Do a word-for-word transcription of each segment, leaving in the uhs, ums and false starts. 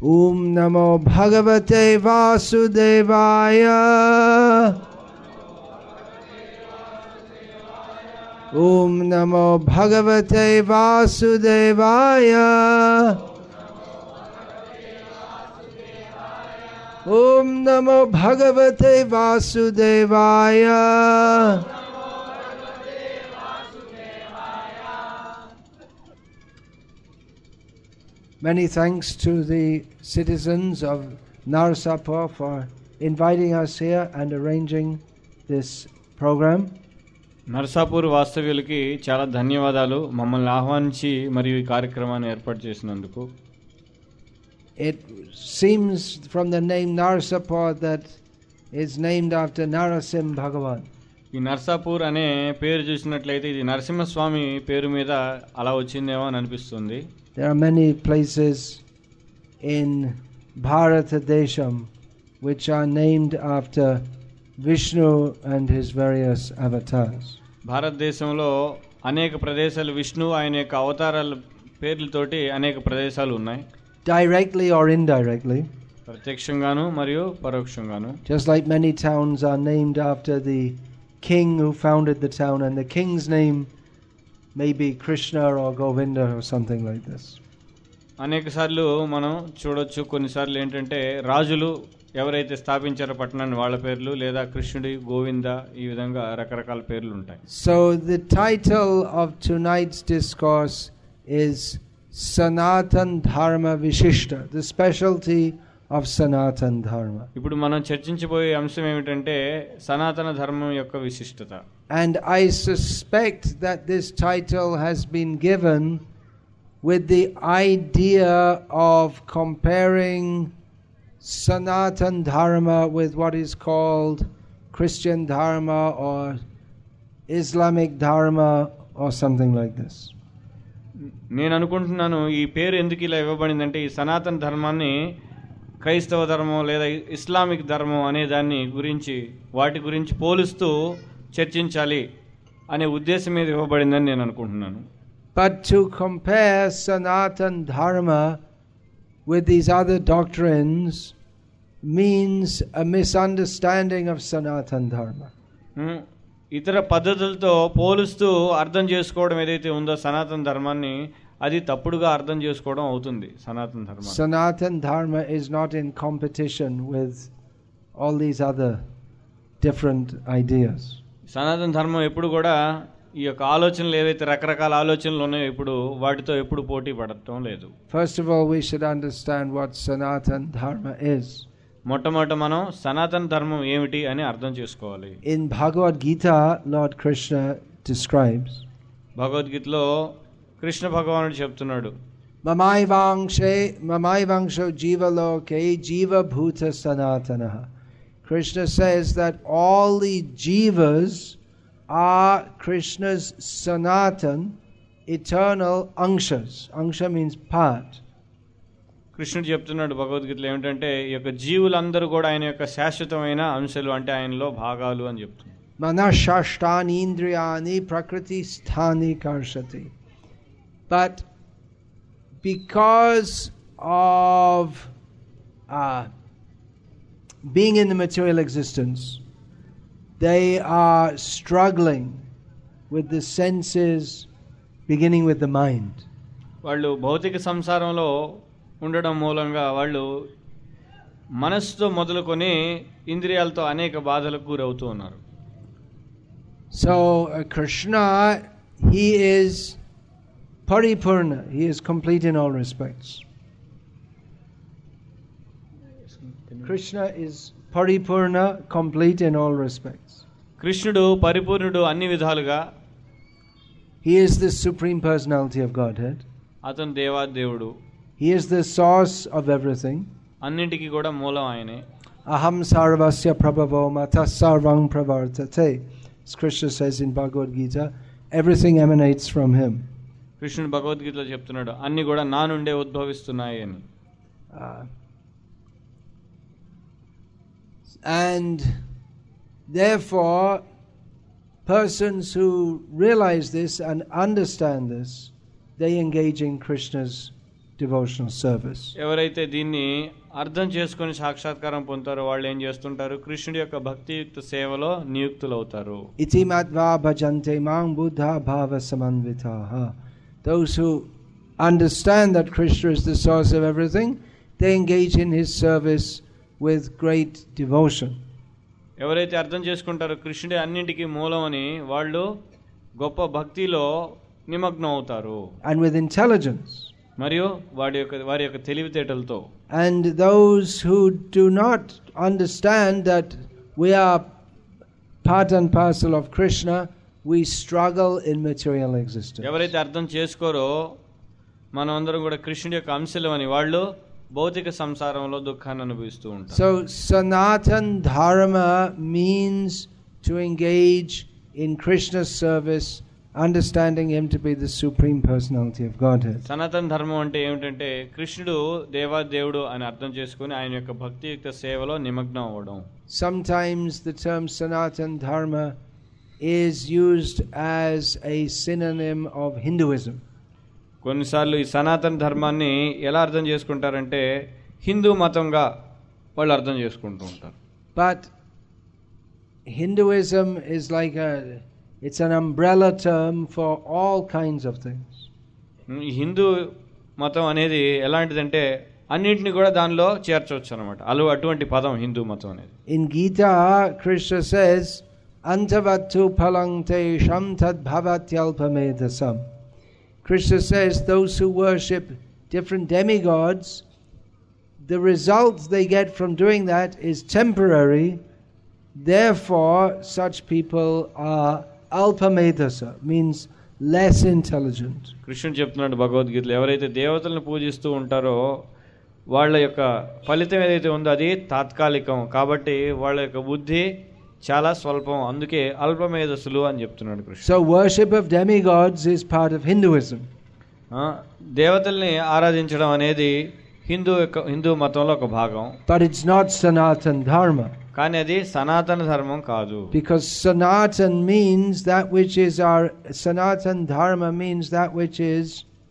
Om Namo Bhagavate Vasudevaya. Om Namo Bhagavate Vasudevaya. Om Namo Bhagavate Vasudevaya. Many thanks to the citizens of Narsapur for inviting us here and arranging this program. Narsapur వాస్తవ్యులకి చాలా ధన్యవాదాలు మమ్మల్ని ఆహ్వానించి మరియు ఈ కార్యక్రమాన్ని ఏర్పాటు చేసినందుకు. It seems from the name Narsapur that it's named after Narasimha Bhagavan. ఈ నర్సాపూర్ అనే పేరు చూసినట్లయితే ఇది నరసింహస్వామి పేరు మీద అలా వచ్చిందేమో అని అనిపిస్తుంది. There are many places in Bharatadesham which are named after Vishnu and his various avatars. భారతదేశంలో అనేక ప్రదేశాలు విష్ణు ఆయన యొక్క అవతారాల పేర్లతోటి అనేక ప్రదేశాలు ఉన్నాయి. Directly or indirectly. ప్రత్యక్షంగాను మరియు పరోక్షంగాను. Just like many towns are named after the king who founded the town, and the king's name may be Krishna or Govinda or something like this. అనేక సార్లు మనం చూడొచ్చు, కొన్నిసార్లు ఏంటంటే రాజులు ఎవరైతే స్థాపించారో పట్టణాన్ని వాళ్ళ పేర్లు, లేదా కృష్ణుడి, గోవింద, ఈ విధంగా రకరకాల పేర్లు ఉంటాయి. So the title of tonight's discourse is Sanatan Dharma Vishishta, the specialty of Sanatan Dharma. ఇప్పుడు మనం చర్చించబోయే అంశం ఏమిటంటే సనాతన ధర్మం యొక్క విశిష్టత. And I suspect that this title has been given with the idea of comparing Sanatan Dharma with what is called Christian Dharma or Islamic Dharma or something like this. నేను అనుకుంటున్నాను ఈ పేరు ఎందుకు ఇలా ఇవ్వబడిందంటే ఈ సనాతన ధర్మాన్ని క్రైస్తవ ధర్మం లేదా ఇస్లామిక్ ధర్మం అనే దాన్ని గురించి వాటి గురించి పోలుస్తూ చర్చించాలి అనే ఉద్దేశం మీద ఇవ్వబడిందని నేను అనుకుంటున్నాను. But to compare Sanatan Dharma with these other doctrines means a misunderstanding of Sanatan Dharma. ఇతర పద్ధతులతో పోలుస్తూ అర్థం చేసుకోవడం ఏదైతే ఉందో సనాతన ధర్మాన్ని అది తప్పుడుగా అర్థం చేసుకోవడం అవుతుంది. సనాతన ధర్మం Sanatan Dharma is not in competition with all these other different ideas. సనాతన ధర్మం ఎప్పుడు కూడా ఈ యొక్క ఆలోచనలు ఏవైతే రకరకాల ఆలోచనలు ఉన్నాయో ఇప్పుడు వాటితో ఎప్పుడు పోటీ పడటం లేదు. First of all, we should understand what Sanatan Dharma is. మొట్టమొదట మనం సనాతన ధర్మం ఏమిటి అని అర్థం చేసుకోవాలి. In Bhagavad Gita, Lord Krishna describes. భగవద్గీతలో కృష్ణ భగవానుడు చెప్తున్నాడు, Mamaivangshe mamaivangsho jiva loke jiva bhuta sanatanaha. Krishna says that all the jivas are Krishna's sanatan, eternal anshas. Ansha means part. కృష్ణుడు చెప్తున్నాడు భగవద్గీతలో ఏమిటంటే ఈ యొక్క జీవులందరూ కూడా ఆయన యొక్క శాశ్వతమైన అంశాలు, అంటే ఆయనలో భాగాలు అని చెప్తున్నారు. Manashashtani indriyani prakriti sthani karshati. But because of uh, being in the material existence, they are struggling with the senses, beginning with the mind. వాళ్ళు భౌతిక సంసారంలో ఉండడం మూలంగా వాళ్ళు మనస్సుతో మొదలుకొని ఇంద్రియాలతో అనేక బాధలకు గురవుతూ ఉన్నారు. So uh, Krishna, he is paripurna, he is complete in all respects. Krishna is paripurna, complete in all respects. కృష్ణుడు పరిపూర్ణుడు అన్ని విధాలుగా. He is the supreme personality of Godhead. అతను దేవాదేవుడు. He is the source of everything. అన్నింటికి కూడా మూలం ఆయనే. Aham sarvasya prabhavo matah sarvang pravartate. As Krishna says in Bhagavad Gita, everything emanates from him. కృష్ణుడు భగవద్గీతలో చెప్తున్నాడు అన్ని కూడా నా నుండే ఉద్భవిస్తున్నాయి అని. Uh, and therefore persons who realize this and understand this, they engage in Krishna's devotional service. ఎవరైతే దీన్ని అర్థం చేసుకొని సాక్షాత్కారం పొందుతారో వాళ్ళు ఏం చేస్తుంటారు? కృష్ణుడి యొక్క భక్తియుక్త సేవలో నియుక్తులవుతారు. Iti matva bhajante mang buddha bhava samanvitaha. Those who understand that Krishna is the source of everything, they engage in his service with great devotion. ఎవరైతే అర్థం చేసుకుంటారో కృష్ణుడే అన్నింటికి మూలం అని వాళ్ళు గొప్ప భక్తిలో నిమగ్నం అవుతారు. And with intelligence. మరియు వారి యొక్క వారి యొక్క తెలివితేటలతో. And those who do not understand that we are part and parcel of Krishna, we struggle in material existence. ఎవరైతే అర్థం చేసుకోరో మనం అందరం కూడా కృష్ణుడి యొక్క అంశలమని వాళ్ళు భౌతిక సంసారంలో దుఃఖాన్ని అనుభవిస్తూ ఉంటారు. So Sanatan Dharma means to engage in Krishna's service, understanding him to be the supreme personality of Godhead. సనాతన ధర్మం అంటే ఏమిటంటే కృష్ణుడు దేవాదేవుడు అని అర్థం చేసుకొని ఆయన యొక్క భక్తియుక్త సేవలో నిమగ్నం అవ్వడం. Sometimes the term Sanatan Dharma is used as a synonym of Hinduism. కొన్నిసార్లు ఈ సనాతన ధర్మాన్ని ఎలా అర్థం చేసుకుంటారంటే హిందూ మతంగా వాళ్ళు అర్థం చేసుకుంటూ ఉంటారు. But Hinduism is like a it's an umbrella term for all kinds of things. ఈ హిందూ మతం అనేది ఎలాంటిదంటే అన్నింటినీ కూడా దానిలో చేర్చవచ్చు అన్నమాట. అలు అటువంటి పదం హిందూ మతం అనేది. In Gita, Krishna says, "Antavattu phalante sham tad bhavatyalpamedasam." Krishna says those who worship different demigods, the results they get from doing that is temporary. Therefore, such people are alpamedasa, means less intelligent. కృష్ణుడు చెప్తున్నాడు భగవద్గీతలో, ఎవరైతే దేవతలను పూజిస్తూ ఉంటారో వాళ్ళ యొక్క ఫలితం ఏదైతే ఉందో అది తాత్కాలికం, కాబట్టి వాళ్ళ యొక్క బుద్ధి చాలా స్వల్పం, అందుకే అల్పమేధస్సులు అని చెప్తున్నాడు కృష్ణుడు. So worship of demigods is part of Hinduism. దేవతల్ని ఆరాధించడం అనేది హిందూ యొక్క హిందూ మతంలో ఒక భాగం. But it's not Sanatan Dharma. కానీ అది సనాతన ధర్మం కాదు. Because Sanatan means that which is our Sanatan Dharma means that which is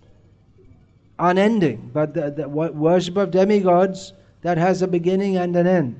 unending. But the, the worship of demigods that has a beginning and an end.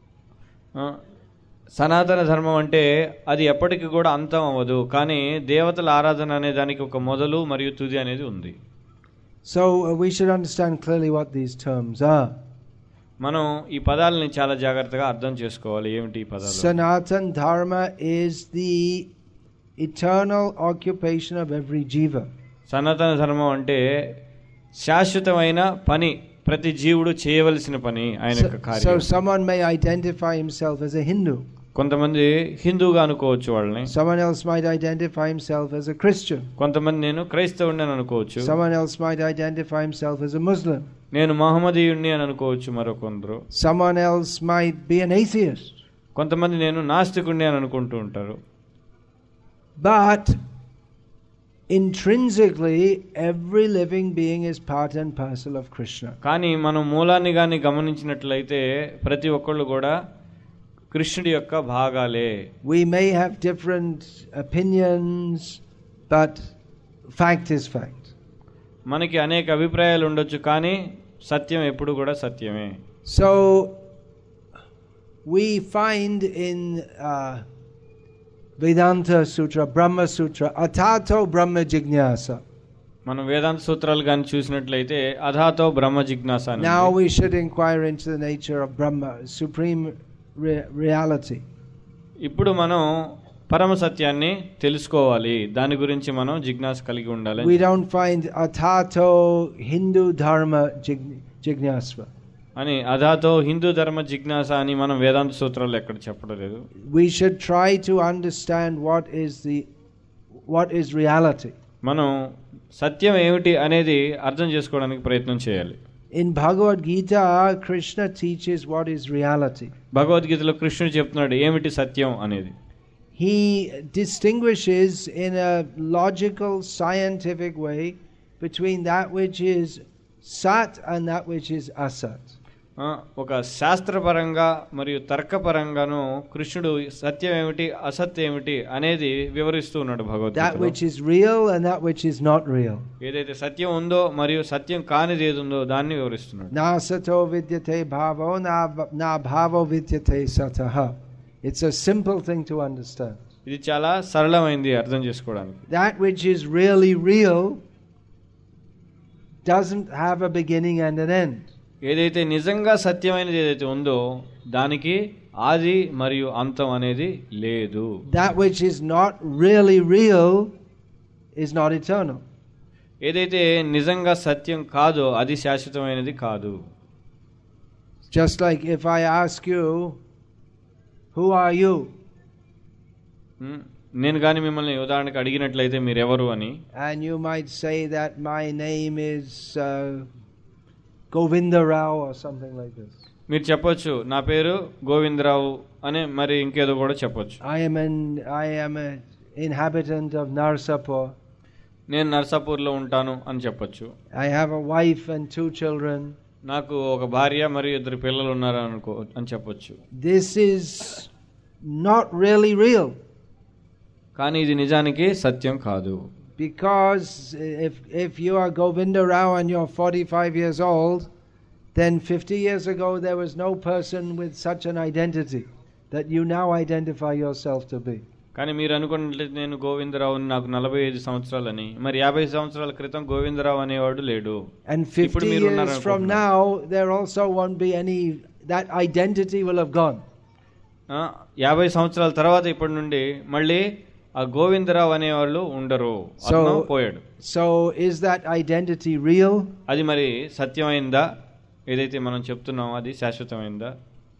సనాతన ధర్మం అంటే అది ఎప్పటికీ కూడా అంతం అవ్వదు, కానీ దేవతల ఆరాధన అనే దానికి ఒక మొదలు మరియు తుది అనేది ఉంది. So uh, we should understand clearly what these terms are. మనం ఈ పదాలని చాలా జాగ్రత్తగా అర్థం చేసుకోవాలి. ఏమిటి ఈ పదాలు? Sanatan Dharma is the eternal occupation of every jiva. సనాతన ధర్మం అంటే శాశ్వతమైన పని, ప్రతి జీవుడు చేయవలసిన పని, ఆయన యొక్క కార్యం. So someone may identify himself as a Hindu. కొంతమంది హిందూగా అనుకోవచ్చు వాళ్ళని. Someone else might identify himself as a Christian. కొంతమంది నేను క్రైస్తవుడిని అని అనుకోవచ్చు. Someone else might identify himself as a Muslim. నేను మహమ్మదీయుడిని అని అనుకోవచ్చు మరొకరు. Someone else might be an atheist. కొంతమంది నేను నాస్తికుడిని అని అనుకుంటూ ఉంటారు. But intrinsically every living being is part and parcel of Krishna. కానీ మనం మూలాన్ని గాని గమనించినట్లయితే ప్రతి ఒక్కళ్ళు కూడా కృష్ణుడి యొక్క భాగాలే. We may have different opinions, but fact is fact. మనకి అనేక అభిప్రాయాలు ఉండొచ్చు, కానీ సత్యం ఎప్పుడు కూడా సత్యమే. So we find in uh, Vedanta Sutra, Brahma Sutra, Atato Brahma Jignasa. మనం వేదాంత సూత్రాలు కానీ చూసినట్లయితే అధాతో బ్రహ్మ జిజ్ఞాస. Now we should inquire into the nature of Brahma, supreme re- reality. ఇప్పుడు మనం పరమ సత్యాన్ని తెలుసుకోవాలి, దాని గురించి మనం జిజ్ఞాస కలిగి ఉండాలి. We don't find Atato Hindu Dharma Jignasa అని అధాతో హిందూ ధర్మ జిజ్ఞాస అని మనం వేదాంత సూత్రాలు ఎక్కడ చెప్పడం లేదు. We should try to understand what is the what is reality. మనం సత్యం ఏమిటి అనేది అర్థం చేసుకోవడానికి ప్రయత్నం చేయాలి. In Bhagavad Gita, Krishna teaches what is reality. భగవద్గీతలో కృష్ణుడు చెప్తున్నాడు ఏమిటి సత్యం అనేది. He distinguishes in a logical, scientific way between that which is sat and that which is asat. ఒక శాస్త్రపరంగా మరియు తర్కపరంగాను కృష్ణుడు సత్యం ఏమిటి అసత్యం ఏమిటి అనేది వివరిస్తూ ఉన్నాడు భగవద్గీతలో. That which is real and that which is not real. ఏదైతే సత్యం ఉందో మరియు సత్యం కానిది ఏది ఉందో దాన్ని వివరిస్తున్నాడు. నా సతో విద్యతే భావో నా నా భావో విద్యతే సతః. It's a simple thing to understand. ఇది చాలా సరళమైంది అర్థం చేసుకోవడానికి. That which is really real doesn't have a beginning and an end. ఏదైతే నిజంగా సత్యమైనది ఏదైతే ఉందో దానికి ఆది మరియు అంతం అనేది లేదు. That which is not really real is not eternal. ఏదైతే నిజంగా సత్యం కాదో అది శాశ్వతమైనది కాదు. Just like if I ask you, who are you? నేను కానీ మిమ్మల్ని ఉదాహరణకు అడిగినట్లయితే మీరు ఎవరు అని, and you might say that my name is uh, Govinda Rao or something like this. మీరు చెప్పొచ్చు నా పేరు గోవిందరావు అని, మరి ఇంకేదో కూడా చెప్పొచ్చు. I am an I am a inhabitant of Narsapur. నేను నర్సాపూర్లో ఉంటాను అని చెప్పొచ్చు. I have a wife and two children. నాకు ఒక భార్య మరియు ఇద్దరు పిల్లలు ఉన్నారు అనుకో అని చెప్పొచ్చు. This is not really real. కానీ ఇది నిజానికి సత్యం కాదు. Because if if you are Govinda Rao and you're forty-five years old, then fifty years ago there was no person with such an identity that you now identify yourself to be. కానీ మీరు అనుకున్నట్లయితే నేను గోవిందరావు నాకు నలభై ఐదు సంవత్సరాలని, మరి యాభై సంవత్సరాల క్రితం గోవిందరావు అనేవాడు లేడు. And fifty years from now there also won't be any, that identity will have gone. యాభై సంవత్సరాల తర్వాత ఇప్పటి నుండి మళ్ళీ ఆ గోవిందరావు అనేవాళ్ళు ఉండరు, పోయాడు. So is that identity real? అది మరి సత్యమైందా? ఏదైతే మనం చెప్తున్నామో అది శాశ్వతమైందా?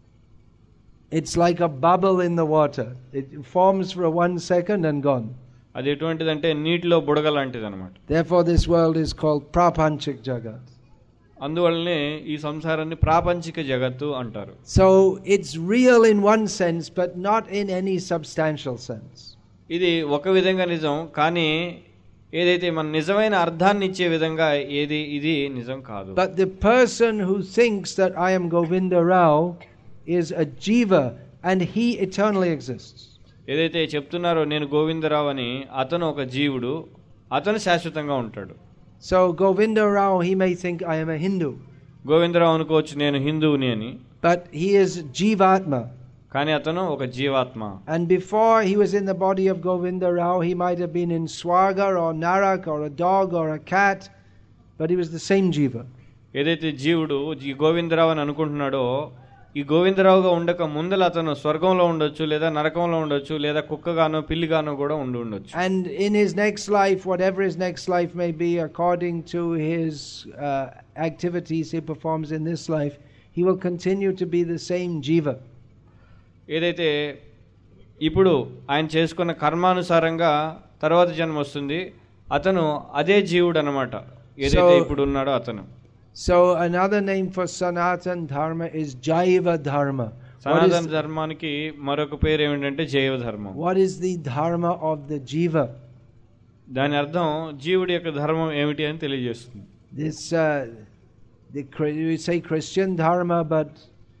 It's like a bubble in the water. It forms for one second and gone. అది ఎటువంటిదంటే నీటిలో బుడగ లాంటిది అన్నమాట. Therefore this world is called prapanchik jagat. అందువల్లనే ఈ సంసారాన్ని ప్రాపంచిక జగత్తు అంటారు. So it's real in one sense but not in any substantial sense. ఇది ఒక విధంగా నిజం, కానీ ఏదైతే మన నిజమైన అర్థాన్ని ఇచ్చే విధంగా ఏది ఇది నిజం కాదు. But the person who thinks that I am Govinda Rao is a jiva and he eternally exists. ఏదైతే చెప్తున్నారో నేను గోవిందరావు అని, అతను ఒక జీవుడు, అతను శాశ్వతంగా ఉంటాడు. So Govinda Rao, he may think I am a Hindu. Govindarao అనుకోవచ్చు నేను హిందువుని అని. But he is jivatma. కానీ అతను ఒక జీవాత్మ. And before he was in the body of Govinda Rao, he might have been in Swagar or Narak or a dog or a cat, but he was the same jiva. ఏదైతే జీవుడు ఈ గోవిందరావు అని అనుకుంటున్నాడో, ఈ గోవిందరావుగా ఉండక ముందల అతను స్వర్గంలో ఉండొచ్చు, లేదా నరకంలో ఉండొచ్చు, లేదా కుక్కగానో పిల్లిగానో కూడా ఉండి ఉండొచ్చు. And in his next life, whatever his next life may be, according to his uh, activities he performs in this life, he will continue to be the same jiva. ఏదైతే ఇప్పుడు ఆయన చేసుకున్న కర్మానుసారంగా తర్వాత జన్మ వస్తుంది, అతను అదే జీవుడు అన్నమాట, ఏదైతే ఇప్పుడు ఉన్నాడో అతను. So another name for Sanatan Dharma is Jaiva Dharma. సనాతన ధర్మానికి మరొక పేరు ఏమిటంటే జైవ ధర్మం. What is the dharma of the jiva? దాని అర్థం జీవుడి యొక్క ధర్మం ఏమిటి అని తెలియజేస్తుంది. This uh, the we say Christian dharma, but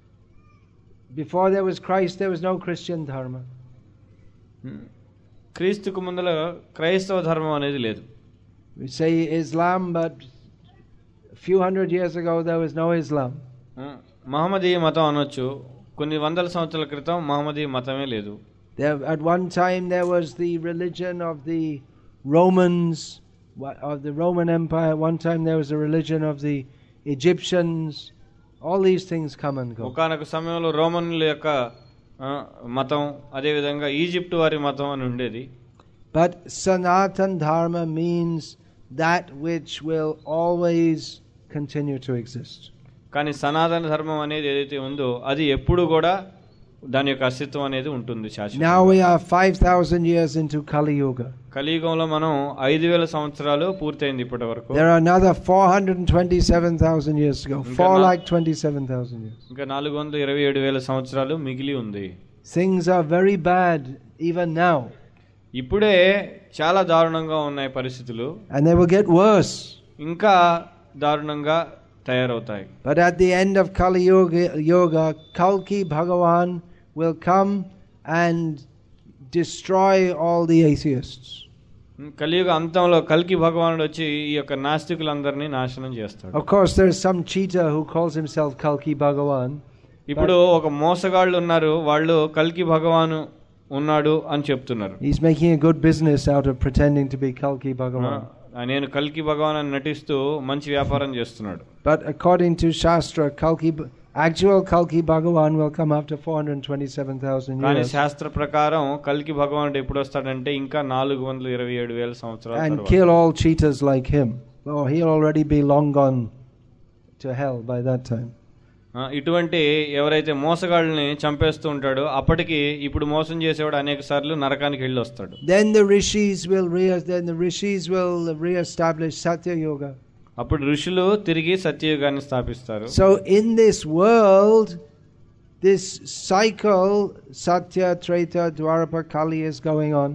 before there was Christ there was no Christian dharma. క్రీస్తుకు ముందల క్రైస్తవ ధర్మం అనేది లేదు. We say Islam, but a few hundred years ago there was no Islam. మహమ్మదీయ మతం అనొచ్చు, కొన్ని వందల సంవత్సరాల క్రితం మహమ్మదీయ మతమే లేదు. There at one time there was the religion of the Romans, of the Roman Empire. One time there was a religion of the Egyptians. All these things come and go. ఒకనొక సమయంలో రోమన్ల యొక్క మతం, అదే విధంగా ఈజిప్ట్ వారి మతం అని ఉండేది. But Sanatan Dharma means that which will always continue to exist. కానీ సనాతన ధర్మం అనేది ఏదైతే ఉందో అది ఎప్పుడు కూడా దాని యొక్క అస్తిత్వం అనేది ఉంటుంది శాశ్వతంగా. Now we are five thousand years into Kali Yuga. కలియుగంలో మనం ఐదు వేల సంవత్సరాలు పూర్తయింది ఇప్పటి వరకు. There are another four hundred twenty-seven thousand years to go. four lakh twenty-seven thousand years. ఇంకా నాలుగు వందల ఇరవై ఏడు వేల సంవత్సరాలు మిగిలి ఉంది. Things are very bad even now. ఇప్పుడే చాలా దారుణంగా ఉన్నాయి పరిస్థితులు. And they will get worse. ఇంకా దారుణంగా తయారవుతాయి. But at the end of Kali Yoga, yoga Kalki Bhagavan will come and destroy all the atheists. కలియుగ అంతంలో కల్కి భగవానుడు వచ్చి ఈ యొక్క నాస్తికులందరినీ నాశనం చేస్తాడు. Of course there is some cheater who calls himself Kalki Bhagavan. ఇప్పుడు ఒక మోసగాళ్ళు ఉన్నారు, వాళ్ళు కల్కి భగవాను ఉన్నాడు అని చెప్తున్నారు. He's making a good business out of pretending to be Kalki Bhagavan. నేను కల్కి భగవాన్ అని నటిస్తూ మంచి వ్యాపారం చేస్తున్నాడు. But according to Shastra, Kalki actual Kalki Bhagavan will come after four hundred twenty-seven thousand years. కానీ శాస్త్ర ప్రకారం కల్కి భగవానుడు ఎప్పుడు వస్తాడంటే ఇంకా నాలుగు వందల ఇరవై ఏడు వేల సంవత్సరాల and తర్వాత. kill all cheaters like him. Oh, he'll already be long gone to hell by that time. ఇటువంటి ఎవరైతే మోసగాళ్ళని చంపేస్తూ ఉంటాడో అప్పటికి ఇప్పుడు మోసం చేసేవాడు అనేక సార్లు నరకానికి వెళ్ళి వస్తాడు. Then the rishis will re then the rishis will re-establish Satya Yoga. అప్పుడు ఋషులు తిరిగి సత్యయుగాన్ని స్థాపిస్తారు. So in this world, this cycle Satya, Treta, Dwapara, Kali is going on.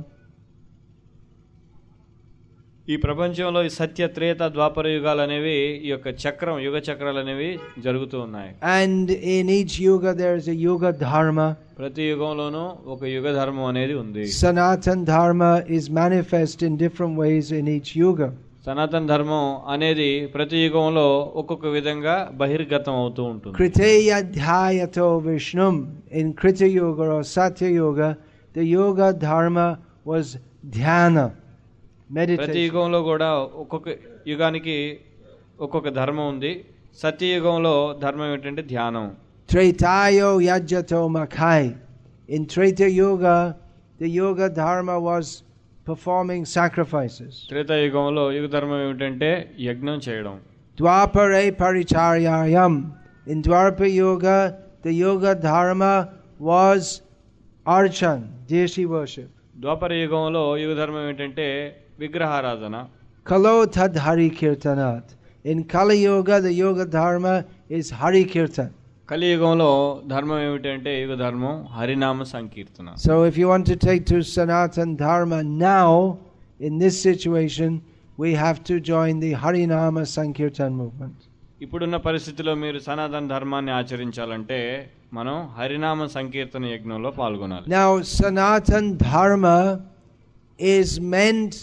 ఈ ప్రపంచంలో ఈ సత్య త్రేత ద్వాపర యుగాలు అనేవి ఈ యొక్క చక్రం యుగ చక్రాలు అనేవి జరుగుతూ ఉన్నాయి. And in each yuga there is a yuga dharma. ప్రతి యుగంలోనూ ఒక యుగ ధర్మం అనేది ఉంది. Sanatan dharma is manifest in different ways in each yuga. సనాతన ధర్మం అనేది ప్రతి యుగంలో ఒక్కొక్క విధంగా బహిర్గతం అవుతూ ఉంటుంది. Kriteya dhyato Vishnum. In Krita Yoga or Satya Yoga, the yoga dharma was dhyana, ప్రతి meditation. యుగంలో కూడా ఒక్కొక్క యుగానికి ఒక్కొక్క ధర్మం ఉంది. సత్యయుగంలో ధర్మం ఏంటంటే ధ్యానం. Tretayo yajyato makai. In Treta Yoga, the yoga dharma was performing sacrifices. త్రేతాయుగంలో యుగ ధర్మం ఏమిటంటే యజ్ఞం చేయడం. Dwapare paricharyayam. In Dwapara Yoga, the yoga dharma was archan, deity worship. ద్వాపర యుగంలో యుగ ధర్మం ఏంటంటే విగ్రహారాధన. Kalo tad hari kirtanat. In Kali Yoga, the yoga dharma is hari kirtan. కలియుగంలో ధర్మం ఏమిటంటే యుగ ధర్మం హరినామ సంకీర్తన. So if you want to take to Sanatan Dharma now, in this situation, we have to join the Harinama Sankirtan movement. ఇప్పుడున్న పరిస్థితిలో మీరు సనాతన ధర్మాన్ని ఆచరించాలంటే మనం హరినామ సంకీర్తన యజ్ఞంలో పాల్గొనాలి. Now Sanatan Dharma is meant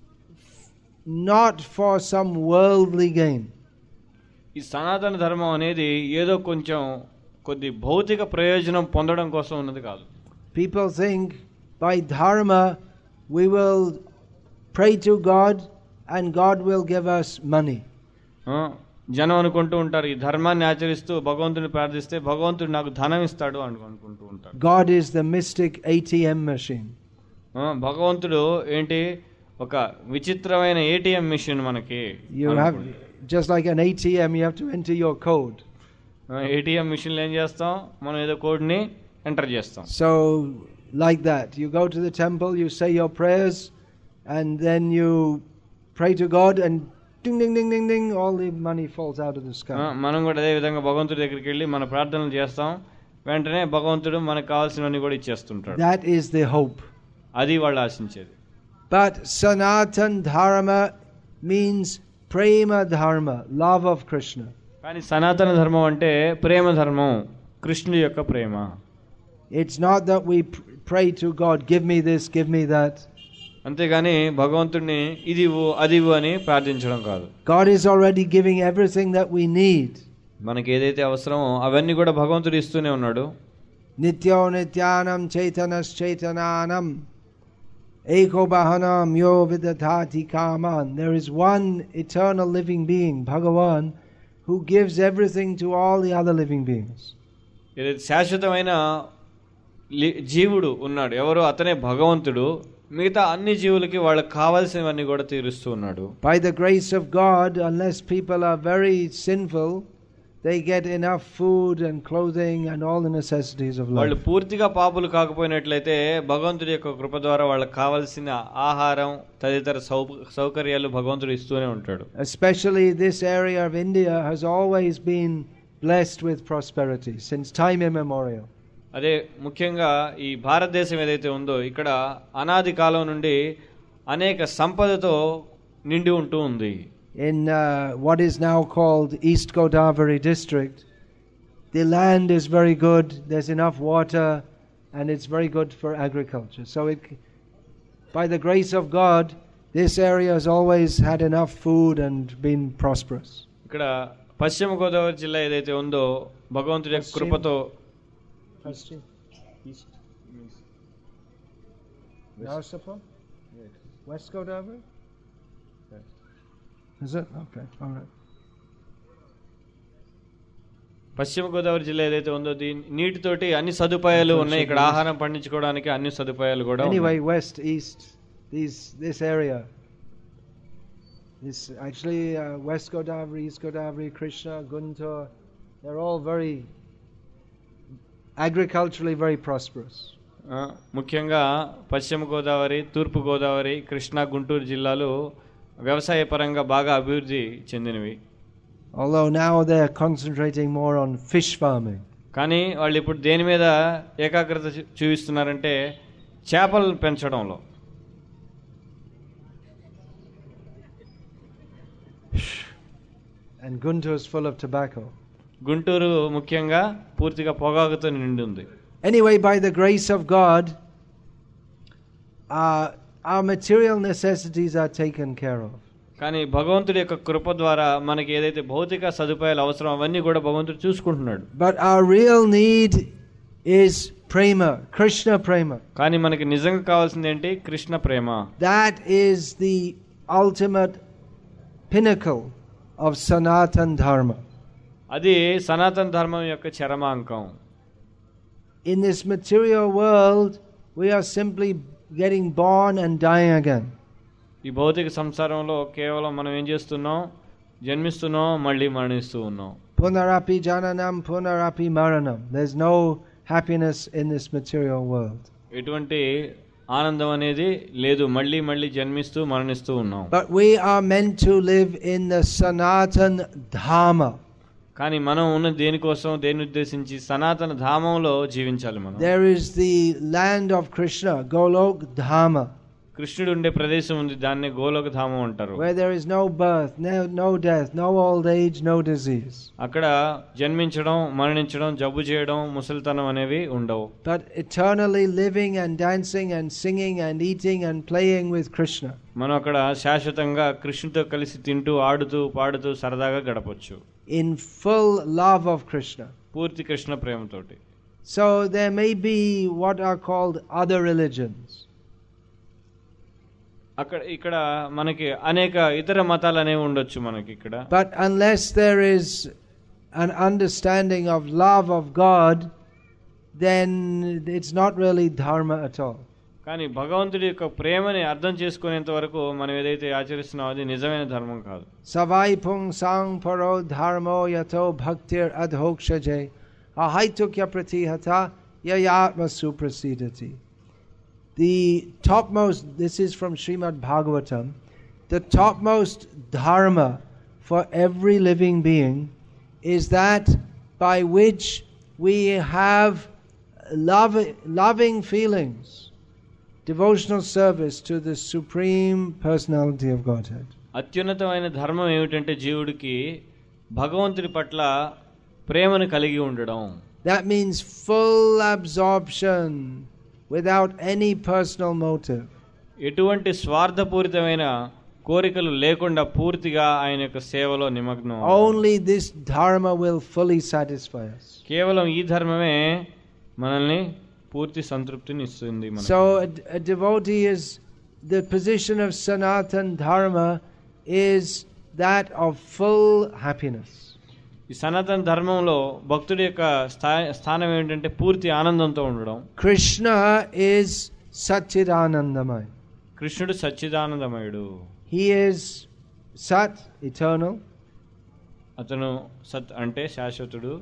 not for some worldly gain. ఈ సనాతన ధర్మం అనేది ఏదో కొంచెం కొద్ది భౌతిక ప్రయోజనం పొందడం కోసం ఉన్నది కాదు. People think by dharma we will pray to God and God will give us money. జనం అనుకుంటూ ఉంటారు ఈ ధర్మాన్ని ఆచరిస్తూ భగవంతుని ప్రార్థిస్తే భగవంతుడు నాకు ధనం ఇస్తాడు అని అనుకుంటూ ఉంటారు. God is the mystic A T M machine. భగవంతుడు ఏంటి ఒక విచిత్రమైన ఏటీఎం మిషన్ మనకి. You have just like an A T M, you have to enter your code. ATM మిషన్లో ఏం చేస్తాం, మనం ఏదో కోడ్ని ఎంటర్ చేస్తాం. So like that, you go to the temple, you say your prayers, and then you pray to God, and ding ding ding ding ding, all the money falls out of the sky. మనం కూడా అదే విధంగా భగవంతుడి దగ్గరికి వెళ్ళి మన ప్రార్థనలు చేస్తాం, వెంటనే భగవంతుడు మనకు కావాల్సినవన్నీ కూడా ఇచ్చేస్తుంటాడు. That is the hope. అది వాళ్ళు ఆశించేది. But Sanatan Dharma means Prema Dharma, love of Krishna. కానీ సనాతన ధర్మం అంటే ప్రేమ ధర్మం, కృష్ణుడి యొక్క ప్రేమ. It's not that we pray to God, give me this, give me that. అంతేగాని భగవంతుడిని ఇది ఇవ్వు అది ఇవ్వు అని ప్రార్థించడం కాదు. God is already giving everything that we need. మనకి ఏదైతే అవసరమో అవన్నీ కూడా భగవంతుడు ఇస్తూనే ఉన్నాడు. Nityo nityanam chaitanas chaitananam eko bahanam yo vidadhati kaman. There is one eternal living being, Bhagavan, who gives everything to all the other living beings. ఏదైతే శాశ్వతమైన జీవుడు ఉన్నాడు, ఎవరో అతనే భగవంతుడు. మిగతా అన్ని జీవులకి వాళ్ళకి కావాల్సినవన్నీ కూడా తీరుస్తూ ఉన్నాడు. By the grace of God, unless people are very sinful, they get enough food and clothing and all the necessities of life. వాళ్ళు పూర్తిగా పాపులు కాకపోయినట్లయితే భగవంతుడి యొక్క కృప ద్వారా వాళ్ళకి కావాల్సిన ఆహారం తదితర సౌకర్యాలు భగవంతుడు ఇస్తూనే ఉంటాడు. Especially this area of India has always been blessed with prosperity since time immemorial. అదే ముఖ్యంగా ఈ భారతదేశం ఏదైతే ఉందో ఇక్కడ అనాది కాలం నుండి అనేక సంపదతో నిండి ఉంటూ ఉంది. in uh, what is now called East Godavari district, the land is very good, there's enough water, and it's very good for agriculture. So it, by the grace of God, this area has always had enough food and been prosperous. ఇక్కడ పశ్చిమ గోదావరి జిల్లా ఏదైతే ఉందో భగవంతుడి యొక్క కృపతో West Godavari? Is it? Okay, all right. పశ్చిమ గోదావరి జిల్లా ఏదైతే ఉందో దీని నీటితోటి అన్ని సదుపాయాలు ఉన్నాయి. ఇక్కడ ఆహారం పండించుకోవడానికి అన్ని సదుపాయాలు కూడా ఉన్నాయి. Anyway, west, east, these this area, this actually uh, West Godavari, East Godavari, Krishna, Guntur, they're all very agriculturally very prosperous. ముఖ్యంగా పశ్చిమ గోదావరి, తూర్పు గోదావరి, కృష్ణా, గుంటూరు జిల్లాలు వ్యవసాయ పరంగా బాగా అభివృద్ధి చెందినవి. Although now they are concentrating more on fish farming. కానీ వాళ్ళు ఇప్పుడు దేని మీద ఏకాగ్రత చూపిస్తున్నారంటే చేపలు పెంచడంలో. And Guntur is full of tobacco. Guntur ముఖ్యంగా పూర్తిగా పొగాకుతో నిండి ఉంది. Anyway, by the grace of God, uh, our material necessities are taken care of. కానీ భగవంతుడి యొక్క కృప ద్వారా మనకి ఏదైతే భౌతిక సదుపాయాలు అవసరం అవన్నీ కూడా భగవంతుడు చూసుకుంటున్నాడు. But our real need is prema, Krishna prema. కానీ మనకి నిజంగా కావాల్సింది ఏంటి? కృష్ణ ప్రేమ. That is the ultimate pinnacle of Sanatana Dharma. అది సనాతన ధర్మం యొక్క చరమాంకం. In this material world, we are simply getting born and dying again. ఈ భౌతిక సంసారంలో కేవలం మనం ఏం చేస్తున్నాం? జన్మిస్తున్నాం, మళ్ళీ మరణిస్తూ ఉన్నాం. Punarapi jananam punarapi maranam. There's no happiness in this material world. ఎటువంటి ఆనందం అనేది లేదు. మళ్ళీ మళ్ళీ జన్మిస్తూ మరణిస్తూ ఉన్నాం. But we are meant to live in the Sanatana Dharma. కానీ మనం ఉన్న దేనికోసం, దేని ఉద్దేశించి? సనాతన ధామంలో జీవించాలి మనం. There is the land of Krishna, Golok Dharma. కృష్ణుడు ఉండే ప్రదేశం ఉంది, దాన్ని గోలోక ధామం అంటారు. Where there is no birth, no, no death, no old age, no disease. అక్కడ జన్మించడం, మరణించడం, జబ్బు చేయడం, ముసలితనం అనేవి ఉండవు. But eternally living and dancing and singing and eating and playing with Krishna. మనం అక్కడ శాశ్వతంగా కృష్ణుడితో కలిసి తింటూ, ఆడుతూ, పాడుతూ సరదాగా గడపొచ్చు. In full love of Krishna. పూర్తి కృష్ణ ప్రేమతోటి. So there may be what are called other religions. అక్కడ ఇక్కడ మనకి అనేక ఇతర మతాలు అనేవి ఉండొచ్చు మనకి ఇక్కడ. But unless there is an understanding of love of God, then it's not really dharma at all. కానీ భగవంతుడి యొక్క ప్రేమని అర్థం చేసుకునేంత వరకు మనం ఏదైతే ఆచరిస్తున్నామో అది నిజమైన ధర్మం కాదు. Savai pung sang paro dharmo yato bhaktir adhokshaje ahaitukya pratihata yayatma suprasidati. The topmost, this is from Srimad Bhagavatam, the topmost dharma for every living being is that by which we have love, loving feelings, devotional service to the Supreme Personality of Godhead. అత్యున్నతమైన ధర్మం ఏమిటంటే జీవుడికి భగవంతుడి పట్ల ప్రేమను కలిగి ఉండడం. That means full absorption without any personal motive. ఎటువంటి స్వార్థపూరితమైన కోరికలు లేకుండా పూర్తిగా ఆయన యొక్క సేవలో నిమగ్నం. Only this dharma will fully satisfy us. కేవలం ఈ ధర్మమే మనల్ని పూర్తి సంతృప్తిని ఇస్తుంది. So a, a devotee is, the position of Sanatana Dharma is that of full happiness. ఈ సనాతన ధర్మంలో భక్తుడి యొక్క స్థానం ఏంటంటే పూర్తి ఆనందంతో ఉండడం. Krishna is Satchidanandamay. కృష్ణుడు సచ్చిదానందమయుడు. He is Sat, eternal. అతను సత్ అంటే శాశ్వతుడు.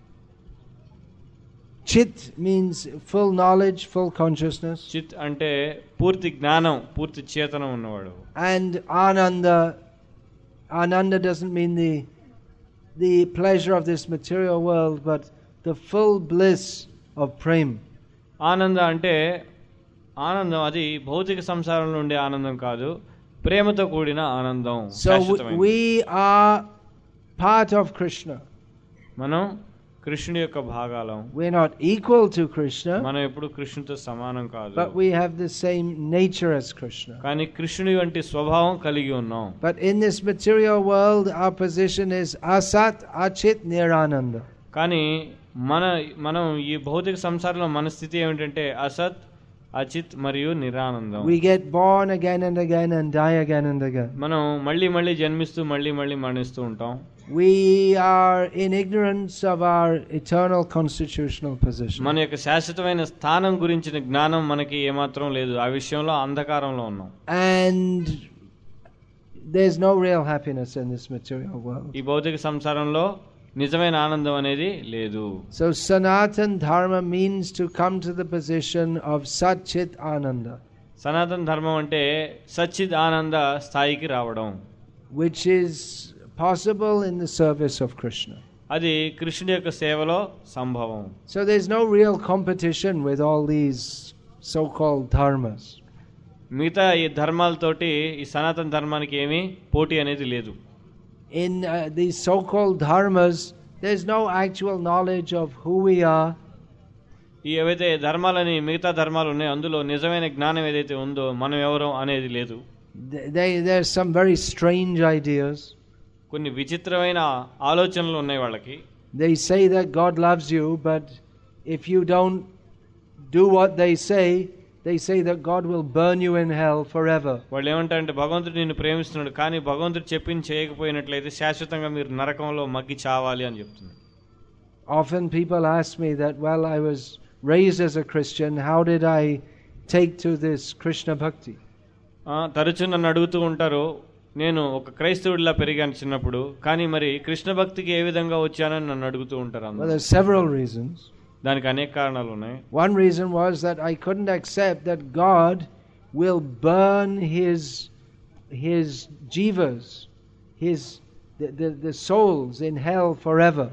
Chit means full knowledge, full consciousness. చిత్ అంటే పూర్తి జ్ఞానం, పూర్తి చేతనం ఉన్నవాడు. And Ananda, Ananda doesn't mean the the pleasure of this material world, but the full bliss of prema. ఆనంద అంటే ఆనందం అది భౌతిక సంసారంలో ఉండే ఆనందం కాదు, ప్రేమతో కూడిన ఆనందం. So we are part of Krishna. మనం కృష్ణుడి యొక్క భాగాలం. We are not equal to Krishna. మనం ఎప్పుడు కృష్ణుడితో సమానం కాదు. But we have the same nature as Krishna. కానీ కృష్ణుడి వంటి స్వభావం కలిగి ఉన్నాం. But in this material world our position is asat achit nirananda. కానీ మన మనం ఈ భౌతిక సంసారంలో మన స్థితి ఏమిటంటే అసత్, అచిత్ మరియు నిరానందం. We get born again and again and die again and again. మనం మళ్ళీ మళ్ళీ జన్మిస్తూ మళ్ళీ మళ్ళీ మరణిస్తూ ఉంటాం. We are in ignorance of our eternal constitutional position. మన యొక్క శాశ్వతమైన స్థానం గురించిన జ్ఞానం మనకి ఏమాత్రం లేదు. ఆ విషయంలో అంధకారంలో ఉన్నాం. And there's no real happiness in this material world. ఈ భౌతిక సంసారంలో నిజమైన ఆనందం అనేది లేదు. So Sanatan Dharma means to come to the position of Sat Chit Ananda. సనాతన ధర్మం అంటే సచ్చిద్ ఆనంద స్థాయికి రావడం. Which is possible in the service of Krishna. అది కృష్ణుడి యొక్క సేవలో సంభవం. So there's no real competition with all these so-called dharmas. మిగతా ఈ ధర్మాలతోటి ఈ సనాతన ధర్మానికి ఏమీ పోటీ అనేది లేదు. In uh, these so-called dharmas, there's no actual knowledge of who we are. ఈ ఏవైతే ధర్మాలని మిగతా ధర్మాలు ఉన్నాయో అందులో నిజమైన జ్ఞానం ఏదైతే ఉందో మనం ఎవరో అనేది లేదు. They, there's some very strange ideas. కొన్ని విచిత్రమైన ఆలోచనలు ఉన్నాయి వాళ్ళకి. They say that God loves you, but if you don't do what they say, they say that God will burn you in hell forever. వాళ్ళు ఏమంటారంటే భగవంతుడు నిన్ను ప్రేమిస్తున్నాడు, కానీ భగవంతుడు చెప్పింది చేయకపోయినట్లయితే శాశ్వతంగా మీరు నరకంలో మగ్గి చావాలి అని చెప్తున్నారు. Often people ask me that, well, I was raised as a Christian, how did I take to this Krishna bhakti? తరచు నన్ను అడుగుతూ ఉంటారు, నేను ఒక క్రైస్తవుడిలా పెరిగాను చిన్నప్పుడు, కానీ మరి కృష్ణ భక్తికి ఏ విధంగా వచ్చానని నన్ను అడుగుతూ ఉంటారు. Well, there are several reasons. దానికి అనేక కారణాలు ఉన్నాయి. One reason was that I couldn't accept that God will burn his his jivas, his the, the, the souls in hell forever.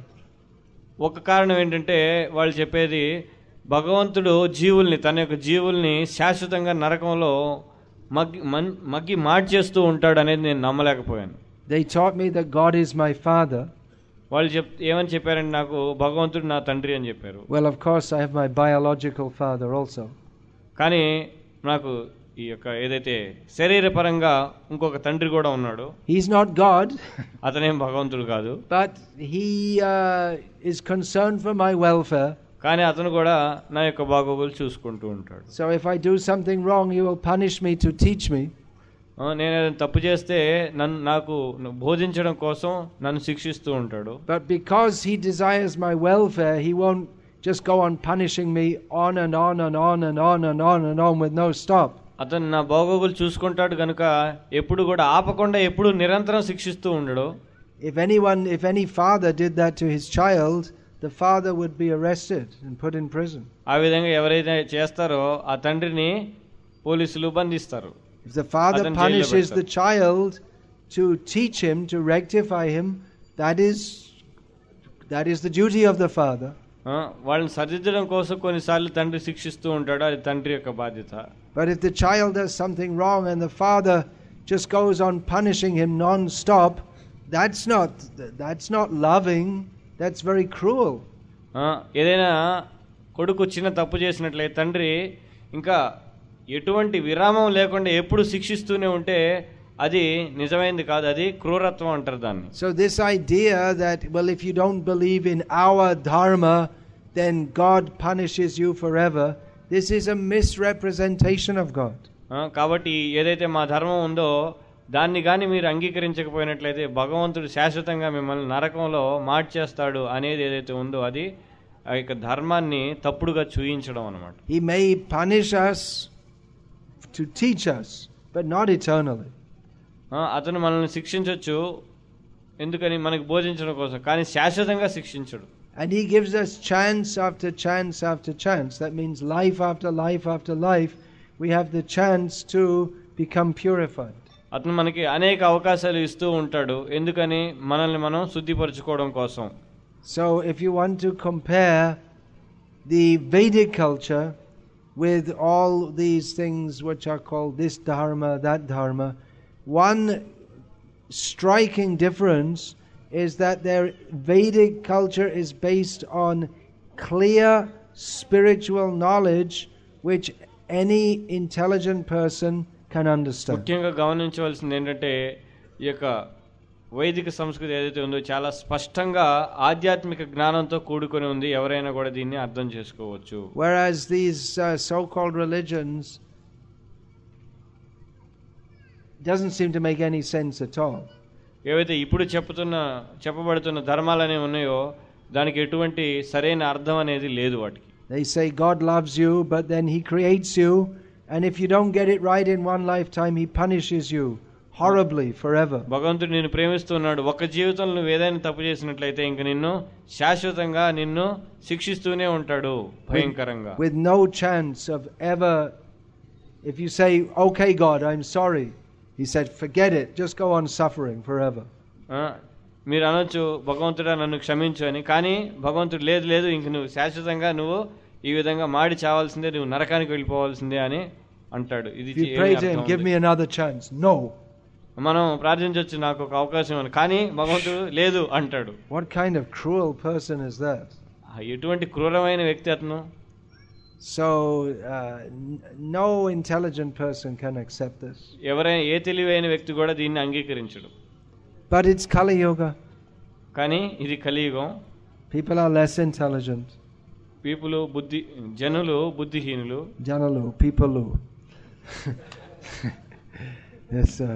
ఒక కారణం ఏంటంటే వాళ్ళు చెప్పేది భగవంతుడు జీవుల్ని తన యొక్క జీవుల్ని శాశ్వతంగా నరకంలో మగ్గి మగ్గి మార్చేస్తూ ఉంటాడు అనేది నేను నమ్మలేకపోయాను. They taught me that God is my father. వాళ్ళు చెప్ ఏమని చెప్పారంటే నాకు భగవంతుడు నా తండ్రి అని చెప్పారు. Well, of course I have my biological father also. కానీ నాకు ఈ యొక్క ఏదైతే శరీరపరంగా ఇంకొక తండ్రి కూడా ఉన్నాడు. He's not God. అతనేం భగవంతుడు కాదు. But he uh, is concerned for my welfare. కానీ అతను కూడా నా యొక్క బాగోగులు చూసుకుంటూ ఉంటాడు. So if I do something wrong, he will punish me to teach me. నేను ఏదైనా తప్పు చేస్తే నన్ను నాకు బోధించడం కోసం నన్ను శిక్షిస్తూ ఉంటాడు. But because he desires my welfare, he won't just go on punishing me on and on and on and on and on and on with no stop. అతను నా బాగోగులు చూసుకుంటాడు కనుక ఎప్పుడు కూడా ఆపకుండా ఎప్పుడు నిరంతరం శిక్షిస్తూ ఉండడు. If anyone, if any father did that to his child, the father would be arrested and put in prison. ఆ విధంగా ఎవరైతే చేస్తారో ఆ తండ్రిని పోలీసులు బంధిస్తారు. If the father punishes the child to teach him, to rectify him, that is that is the duty of the father. వాళ్ళని సరిదిద్దడం కోసం కొన్నిసార్లు తండ్రి శిక్షిస్తూ ఉంటాడు, అది తండ్రి యొక్క బాధ్యత. But if the child does something wrong and the father just goes on punishing him non-stop, that's not that's not loving, that's very cruel. ఏదైనా కొడుకు చిన్న తప్పు చేసినట్లయితే తండ్రి ఇంకా ఎటువంటి విరామం లేకుండా ఎప్పుడు శిక్షిస్తూనే ఉంటే అది నిజమైనది కాదు, అది క్రూరత్వం అంటారు దాన్ని. So this idea that, well, if you don't believe in our dharma, then God punishes you forever, this is a misrepresentation of God. కాబట్టి ఏదైతే మా ధర్మం ఉందో దాన్ని కానీ మీరు అంగీకరించకపోయినట్లయితే భగవంతుడు శాశ్వతంగా మిమ్మల్ని నరకంలో మార్చేస్తాడు అనేది ఏదైతే ఉందో అది ఆ యొక్క ధర్మాన్ని తప్పుడుగా చూయించడం అన్నమాట. He may punish us to teach us, but not eternally. అతను మనల్ని శిక్షించవచ్చు ఎందుకని మనకు బోధించడం కోసం, కానీ శాశ్వతంగా శిక్షించడు. And he gives us chance after chance after chance. That means life after life after life we have the chance to become purified. అతను మనకి అనేక అవకాశాలు ఇస్తూ ఉంటాడు, ఎందుకని మనల్ని మనం శుద్ధిపరచుకోవడం కోసం. So if you want to compare the Vedic culture with all these things which are called this dharma, that dharma, one striking difference is that their Vedic culture is based on clear spiritual knowledge which any intelligent person can understand. ముఖ్యంగా గమనించవలసింది ఏంటంటే ఈ యొక్క వైదిక సంస్కృతి ఏదైతే ఉందో చాలా స్పష్టంగా ఆధ్యాత్మిక జ్ఞానంతో కూడుకొని ఉంది. ఎవరైనా కూడా దీన్ని అర్థం చేసుకోవచ్చు. Whereas these uh, so-called religions doesn't seem to make any sense at all. ఏవైతే ఇప్పుడు చెప్పుతున్న చెప్పబడుతున్న ధర్మాలు అనేవి ఉన్నాయో దానికి ఎటువంటి సరైన అర్థం అనేది లేదు వాటికి. They say God loves you, but then He creates you, and if you don't get it right in one lifetime, He punishes you horribly forever. భగవంతుడు నిన్ను ప్రేమిస్తున్నాడు. ఒక జీవితంలో నువ్వు ఏదైనా తప్పు చేసినట్లయితే ఇంక నిన్ను శాశ్వతంగా నిన్ను శిక్షిస్తూనే ఉంటాడు భయంకరంగా. With no chance of ever, if you say, "Okay, God, I'm sorry," He said, "Forget it. Just go on suffering forever." మీరు అనొచ్చు భగవంతుడా నన్ను క్షమించు అని, కానీ భగవంతుడు లేదు లేదు ఇంక నువ్వు శాశ్వతంగా నువ్వు ఈ విధంగా మాడి చావాల్సిందే, నువ్వు నరకానికి వెళ్ళిపోవాల్సిందే అని అంటాడు. ఇది give me another chance. No. మనం ప్రార్థించవచ్చు నాకు ఒక అవకాశం అని, కానీ భగవంతుడు లేదు అంటాడు. What kind of cruel person is that? ఎటువంటి క్రూరమైన వ్యక్తి అతను. So uh, no intelligent person can accept this. ఎవరైనా ఏ తెలివైన వ్యక్తి కూడా దీన్ని అంగీకరించడు. But it's Kali Yuga. కానీ ఇది కలియుగం. People are less intelligent. People బుద్ధి జనులు బుద్ధిహీనులు. జనులు people. Yes sir.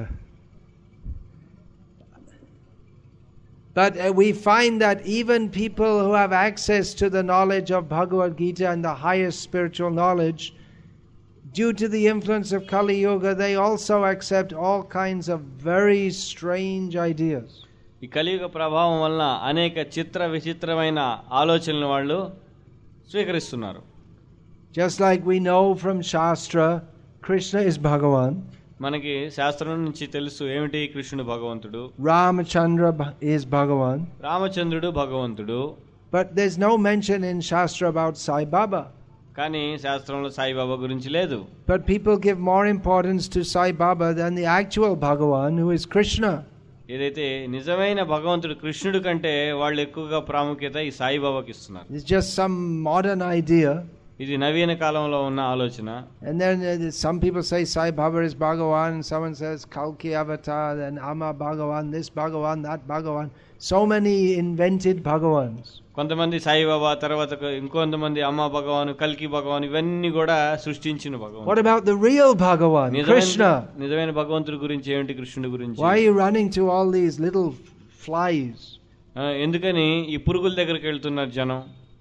But uh, we find that even people who have access to the knowledge of Bhagavad Gita and the highest spiritual knowledge, due to the influence of Kali Yuga, they also accept all kinds of very strange ideas. ఈ కలియుగ ప్రభావం వలన అనేక చిత్ర విచిత్రమైన ఆలోచనలు వాళ్ళు స్వీకరిస్తున్నారు. Just like we know from Shastra, Krishna is Bhagavan. మనకి శాస్త్రం నుంచి తెలుసు ఏమిటి కృష్ణుడు భగవంతుడు. Ramachandra is Bhagavan. రామచంద్రుడు భగవంతుడు. But there's no mention in Shastra about Sai Baba. కానీ శాస్త్రంలో సాయిబాబా గురించి లేదు. But people give more importance to Sai Baba than the actual Bhagavan, who is Krishna. ఏదైతే నిజమైన భగవంతుడు కృష్ణుడు కంటే వాళ్ళు ఎక్కువగా ప్రాముఖ్యత ఈ సాయిబాబాకి ఇస్తున్నారు. It's just some modern idea. ఇది నవీన కాలంలో ఉన్న ఆలోచన. And then uh, some people say Sai Baba is Bhagavan, and someone says Kalki Avatar, then Amma Bhagavan, this Bhagavan, that Bhagavan. So many invented Bhagavans. కొంతమంది సాయిబాబా, తర్వాత ఇంకొంతమంది అమ్మ భగవాన్, కల్కి భగవాన్, ఇవన్నీ కూడా సృష్టించిన భగవాన్. What about the real Bhagavan, Krishna? నిజమైన భగవంతుడి గురించి ఏమిటి, కృష్ణుడి గురించి? Why are you running to all these little flies? ఎందుకని ఈ పురుగుల దగ్గరికి వెళ్తున్నారు జనం?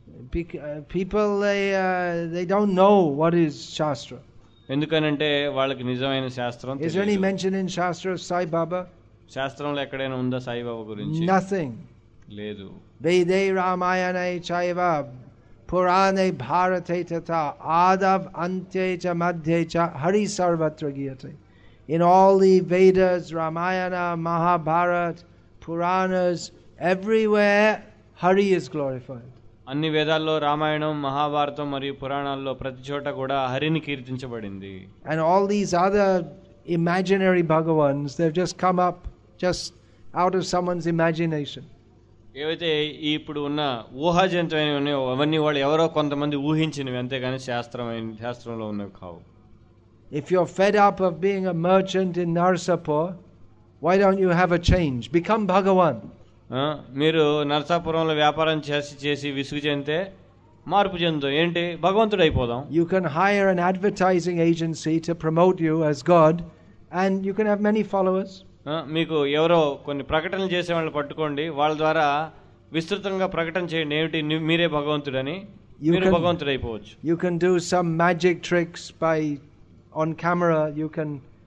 People they uh, they don't know what is Shastra. ఎందుకనంటే వాళ్ళకి నిజమైన శాస్త్రం తెలియదు. Is there any mention in Shastra of Sai Baba? శాస్త్రంలో ఎక్కడైనా ఉందా సాయిబాబా గురించి? Nothing. లేదు. Vede Ramayane Chaiva Purane Bharate Tata Adav Ante Cha Madhye Cha Hari Sarvatra Giyate. In all the Vedas, Ramayana, Mahabharata, Puranas, everywhere Hari is glorified. అన్ని వేదాల్లో రామాయణం, మహాభారతం మరియు పురాణాల్లో ప్రతి చోట కూడా హరిని కీర్తించబడింది. And all these other imaginary Bhagavans, they've just come up just out of someone's imagination. ఏవైతే ఇప్పుడు ఉన్న ఊహాజనితమైనవి ఉన్నాయో అవన్నీ వాళ్ళు ఎవరో కొంతమంది ఊహించినవి, అంతేగాని శాస్త్రమైన శాస్త్రంలో ఉన్నవి కావు. If you're fed up of being a merchant in Narsapur, why don't you have a change? Become Bhagavan. మీరు నరసాపురంలో వ్యాపారం చేసి చేసి విసుగు చెందితే మార్పు చెందుతాం, ఏంటి భగవంతుడు అయిపోదాం. You can hire an advertising agency to promote you as God, and you can have many followers. మీకు ఎవరో కొన్ని ప్రకటనలు చేసే వాళ్ళని పట్టుకోండి, వాళ్ళ ద్వారా విస్తృతంగా ప్రకటన చేయండి ఏమిటి మీరే భగవంతుడని, మీరు భగవంతుడు అయిపోవచ్చు. You can do some magic tricks by on camera. You can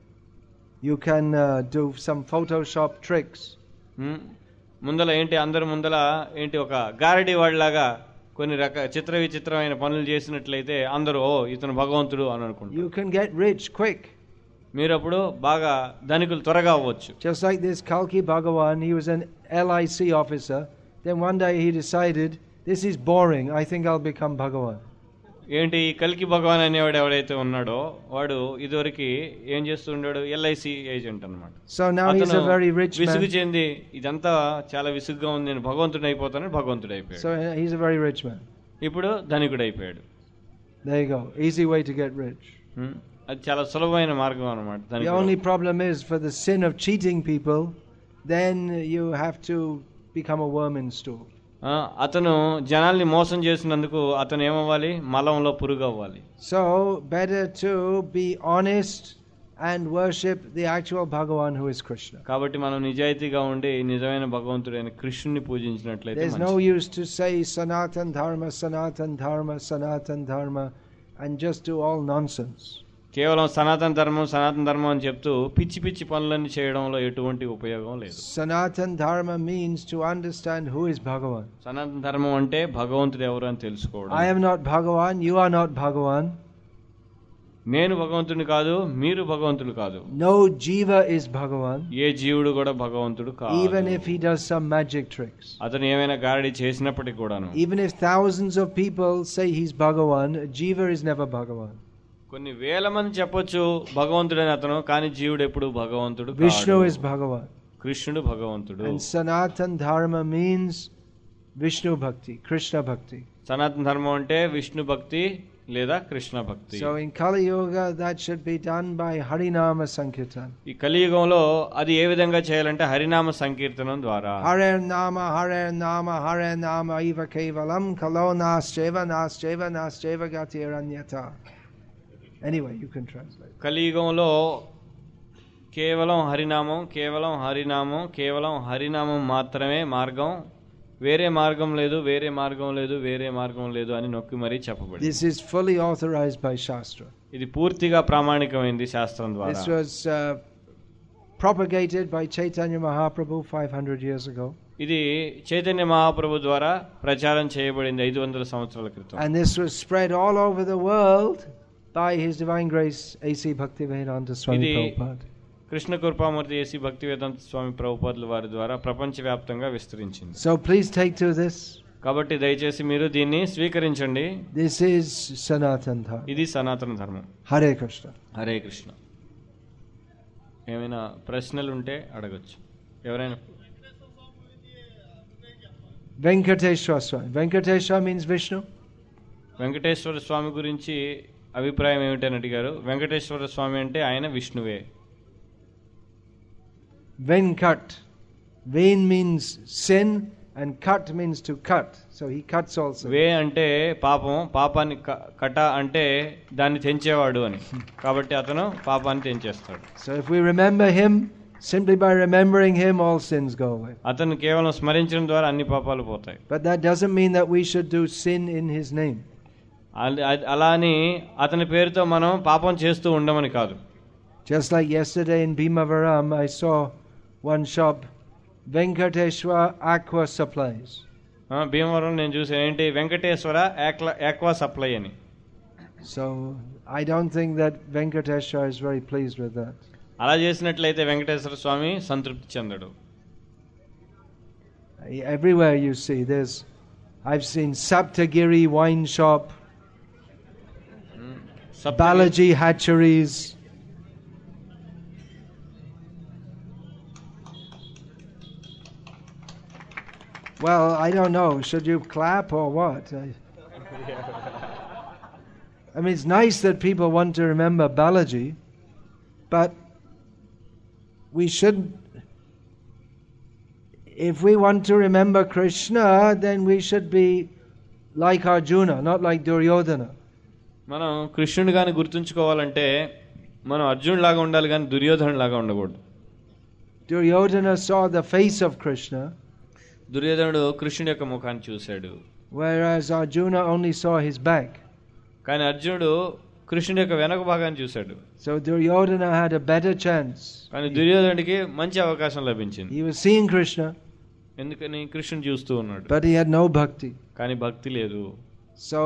you can uh, do some Photoshop tricks. ముందల ఏంటి అందరు ముందల ఏంటి ఒక గారడీ వాళ్ళలాగా కొన్ని రక చిత్ర విచిత్రమైన పనులు చేసినట్లయితే అందరూ ఓ ఇతను భగవంతుడు అని అనుకుంటారు. You can get rich quick. మీరు అప్పుడు బాగా ధనికులు త్వరగా అవ్వచ్చు. Just like this Kalki Bhagavan, he was an L I C officer. Then one day he decided, this is boring, I think I'll become Bhagavan. ఏంటి ఈ కల్కి భగవాన్ అనేవాడు ఎవడైతే ఉన్నాడో వాడు ఇదివరకు ఏం చేస్తూ ఉన్నాడు, ఎల్ఐసి ఏజెంట్ అన్నమాట. So now he's a very rich విసుగు man. చెంది ఇదంతా చాలా విసుగ్గా ఉంది, నేను భగవంతుడు అయిపోతానని భగవంతుడు అయిపోయాడు. So he's a very rich man. ఇప్పుడు ధనికుడు అయిపోయాడు. There you go. Easy way to get rich. హ్మ్. అది చాలా సులభమైన మార్గం అన్నమాట. The only problem is for the sin of cheating people, then you have to become a worm in stool. అతను జనాల్ని మోసం చేసినందుకు అతను ఏమవ్వాలి, మలంలో పురుగు అవ్వాలి. So better to be honest and worship the actual Bhagavan who is Krishna. కాబట్టి మనం నిజాయితీగా ఉండి నిజమైన భగవంతుడైన కృష్ణుని పూజించినట్లయితే there's no use to say Sanatan Dharma, Sanatan Dharma, Sanatan Dharma and just do all nonsense. కేవలం సనాతన ధర్మం సనాతన ధర్మం అని చెప్తూ పిచ్చి పిచ్చి పనులన్నీ చేయడంలో ఎటువంటి ఉపయోగం లేదు. Sanatan Dharma means to understand who is Bhagavan. సనాతన ధర్మం అంటే భగవంతుడు ఎవరు అని తెలుసుకోవడం. I am not Bhagavan, you are not Bhagavan. నేను భగవంతుడిని కాదు, మీరు భగవంతుడు కాదు. No jiva is Bhagavan. ఏ జీవుడు కూడా భగవంతుడు కాదు. Even if he does some magic tricks. అతను ఏమైనా గారడి చేసినప్పటికీ కూడాను. Even if thousands of people say he's Bhagavan, jiva is never Bhagavan. కొన్ని వేల మంది చెప్పొచ్చు భగవంతుడని అతను, కానీ జీవుడు ఎప్పుడు భగవంతుడు కాదు. Vishnu is Bhagavan. కృష్ణుడు భగవంతుడు. And Sanatan Dharma means Vishnu Bhakti, Krishna Bhakti. సనాతన ధర్మం అంటే విష్ణు భక్తి లేదా కృష్ణ భక్తి. So in Kali Yuga that should be done by Harinama Sankirtan. ఈ కలియుగంలో అది ఏ విధంగా చేయాలంటే హరినామ సంకీర్తనం ద్వారా. Hare Nama, Hare Nama, Hare Nama Iva Kevalam Kalo Nascheva Nascheva Nascheva Gatiranyata. Anyway, you can translate. కలియుగంలో కేవలం హరినామం కేవలం హరినామం కేవలం హరినామం మాత్రమే మార్గం, వేరే మార్గం లేదు వేరే మార్గం లేదు వేరే మార్గం లేదు అని నొక్కి మరీ చెప్పబడింది. This is fully authorized by Shastra. ఇది పూర్తిగా ప్రామాణికమైంది శాస్త్రం ద్వారా. This was uh, propagated by Chaitanya Mahaprabhu five hundred years ago. ఇది చైతన్య మహాప్రభు ద్వారా ప్రచారం చేయబడింది ఐదు వందల సంవత్సరాల క్రితం. And this was spread all over the world by His Divine Grace A C Bhaktivedanta Swami Prabhupada. Krishna కృపామూర్తి ఏసీ భక్తివేదాంత స్వామి ప్రభుపాదుల వారి ద్వారా ప్రపంచవ్యాప్తంగా విస్తరించింది. So please take to this. కాబట్టి దయచేసి మీరు దీన్ని స్వీకరించండి. This is Sanatan Dharma. ఇది సనాతన ధర్మం. Hare Krishna. హరే కృష్ణ. ఏమైనా ప్రశ్నలు ఉంటే అడగచ్చు ఎవరైనా. Venkateshwara Swami. Venkateshwara means Vishnu. Venkateswara స్వామి గురించి అభిప్రాయం ఏమిటని అడిగారు. వెంకటేశ్వర స్వామి అంటే ఆయన విష్ణువే. Venkat. Ven means sin and kat means to cut. So he cuts also. వే అంటే పాపం, పాపాన్ని కట అంటే దాన్ని తెంచేవాడు అని, కాబట్టి అతను పాపాన్ని తెంచేస్తాడు. So if we remember him, simply by remembering him all sins go away. అతను కేవలం స్మరించడం ద్వారా అన్ని పాపాలు పోతాయి. But that doesn't mean that we should do sin in his name. అలా అని అతని పేరుతో మనం పాపం చేస్తూ ఉండమని కాదు. Just like yesterday in Bhimavaram, I saw one shop, Venkateshwara Aqua Supplies. Bhimavaram నేను చూసాను, ఏంటి వెంకటేశ్వర ఆక్వా సప్లై అని. So I don't think that Venkateshwara is very pleased with that. అలా చేసినట్లయితే వెంకటేశ్వర స్వామి సంతృప్తి చెందడు. Everywhere you see, there's, I've seen Saptagiri wine shop, Balaji hatcheries. Well, I don't know. Should you clap or what? I, I mean, it's nice that people want to remember Balaji, but we should, if we want to remember Krishna, then we should be like Arjuna, not like Duryodhana. మనం కృష్ణుని గాని గుర్తుంచుకోవాలంటే మనం అర్జునుడి లాగా ఉండాలి కానీ దుర్యోధనుడి లాగా ఉండకూడదు. Duryodhana saw the face of Krishna, దుర్యోధనుడు కృష్ణుడి యొక్క ముఖాన్ని చూశాడు, whereas Arjuna only saw his back. కానీ అర్జునుడు కృష్ణుడి యొక్క వెనక భాగాన్ని చూశాడు. So Duryodhana had a better chance. కానీ దుర్యోధనుడికి మంచి అవకాశం లభించింది. He was seeing Krishna, ఎందుకని కృష్ణుని చూస్తూ ఉన్నాడు, but he had no bhakti. కానీ భక్తి లేదు. So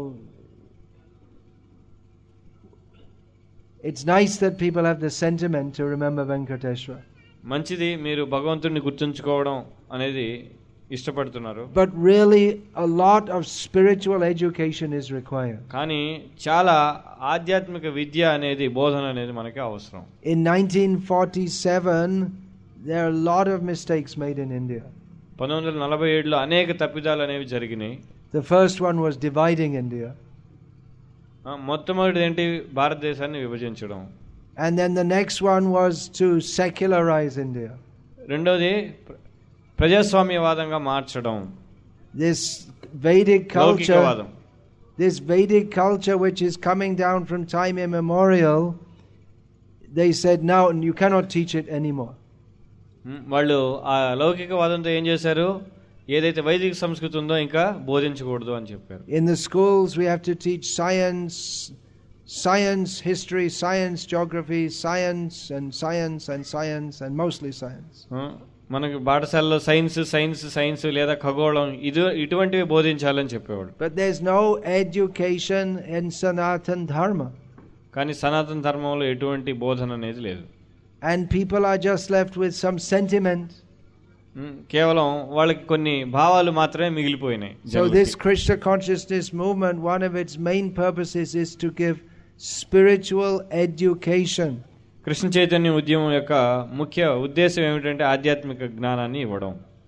it's nice that people have the sentiment to remember Venkateshwara. మంచిది మీరు భగవంతుడిని గుర్తుంచుకోవడం అనేది ఇష్టపడుతున్నారు. But really a lot of spiritual education is required. కానీ చాలా ఆధ్యాత్మిక విద్య అనేది బోధన అనేది మనకి అవసరం. In nineteen forty-seven there are a lot of mistakes made in India. పంతొమ్మిది వందల నలభై ఏడులో అనేక తప్పిదాలు అనేవి జరిగినాయి. The first one was dividing India. మొట్టమొదటిది ఏంటి? భారతదేశాన్ని విభజించడం. And then the next one was to secularize India. రెండోది ప్రజాస్వామ్యవాదంగా మార్చడం. This Vedic culture, this Vedic culture which is coming down from time immemorial, they said now you cannot teach it anymore. వాళ్ళు ఆ లౌకికవాదంతో ఏం చేశారు? ఏదైతే వైదిక సంస్కృతి ఉందో ఇంకా బోధించకూడదు అని చెప్పారు. In the schools we have to teach science, science, history, science, geography, science and science and science and mostly science. మనకి పాఠశాలలో సైన్స్ సైన్స్ సైన్స్ లేదా ఖగోళం ఇది ఇటువంటివి బోధించాలని చెప్పేవాడు. But there's no education in Sanatan Dharma. కానీ సనాతన ధర్మంలో ఎటువంటి బోధన అనేది లేదు. And people are just left with some sentiment. కేవలం వాళ్ళకి కొన్ని భావాలు మాత్రమే మిగిలిపోయినాయి. So this Krishna consciousness movement, one of its main purposes is to give spiritual education. Krishna Chaitanya ఉద్యమం యొక్క ముఖ్య ఉద్దేశం ఏమిటంటే ఆధ్యాత్మిక జ్ఞానాన్ని ఇవ్వడం.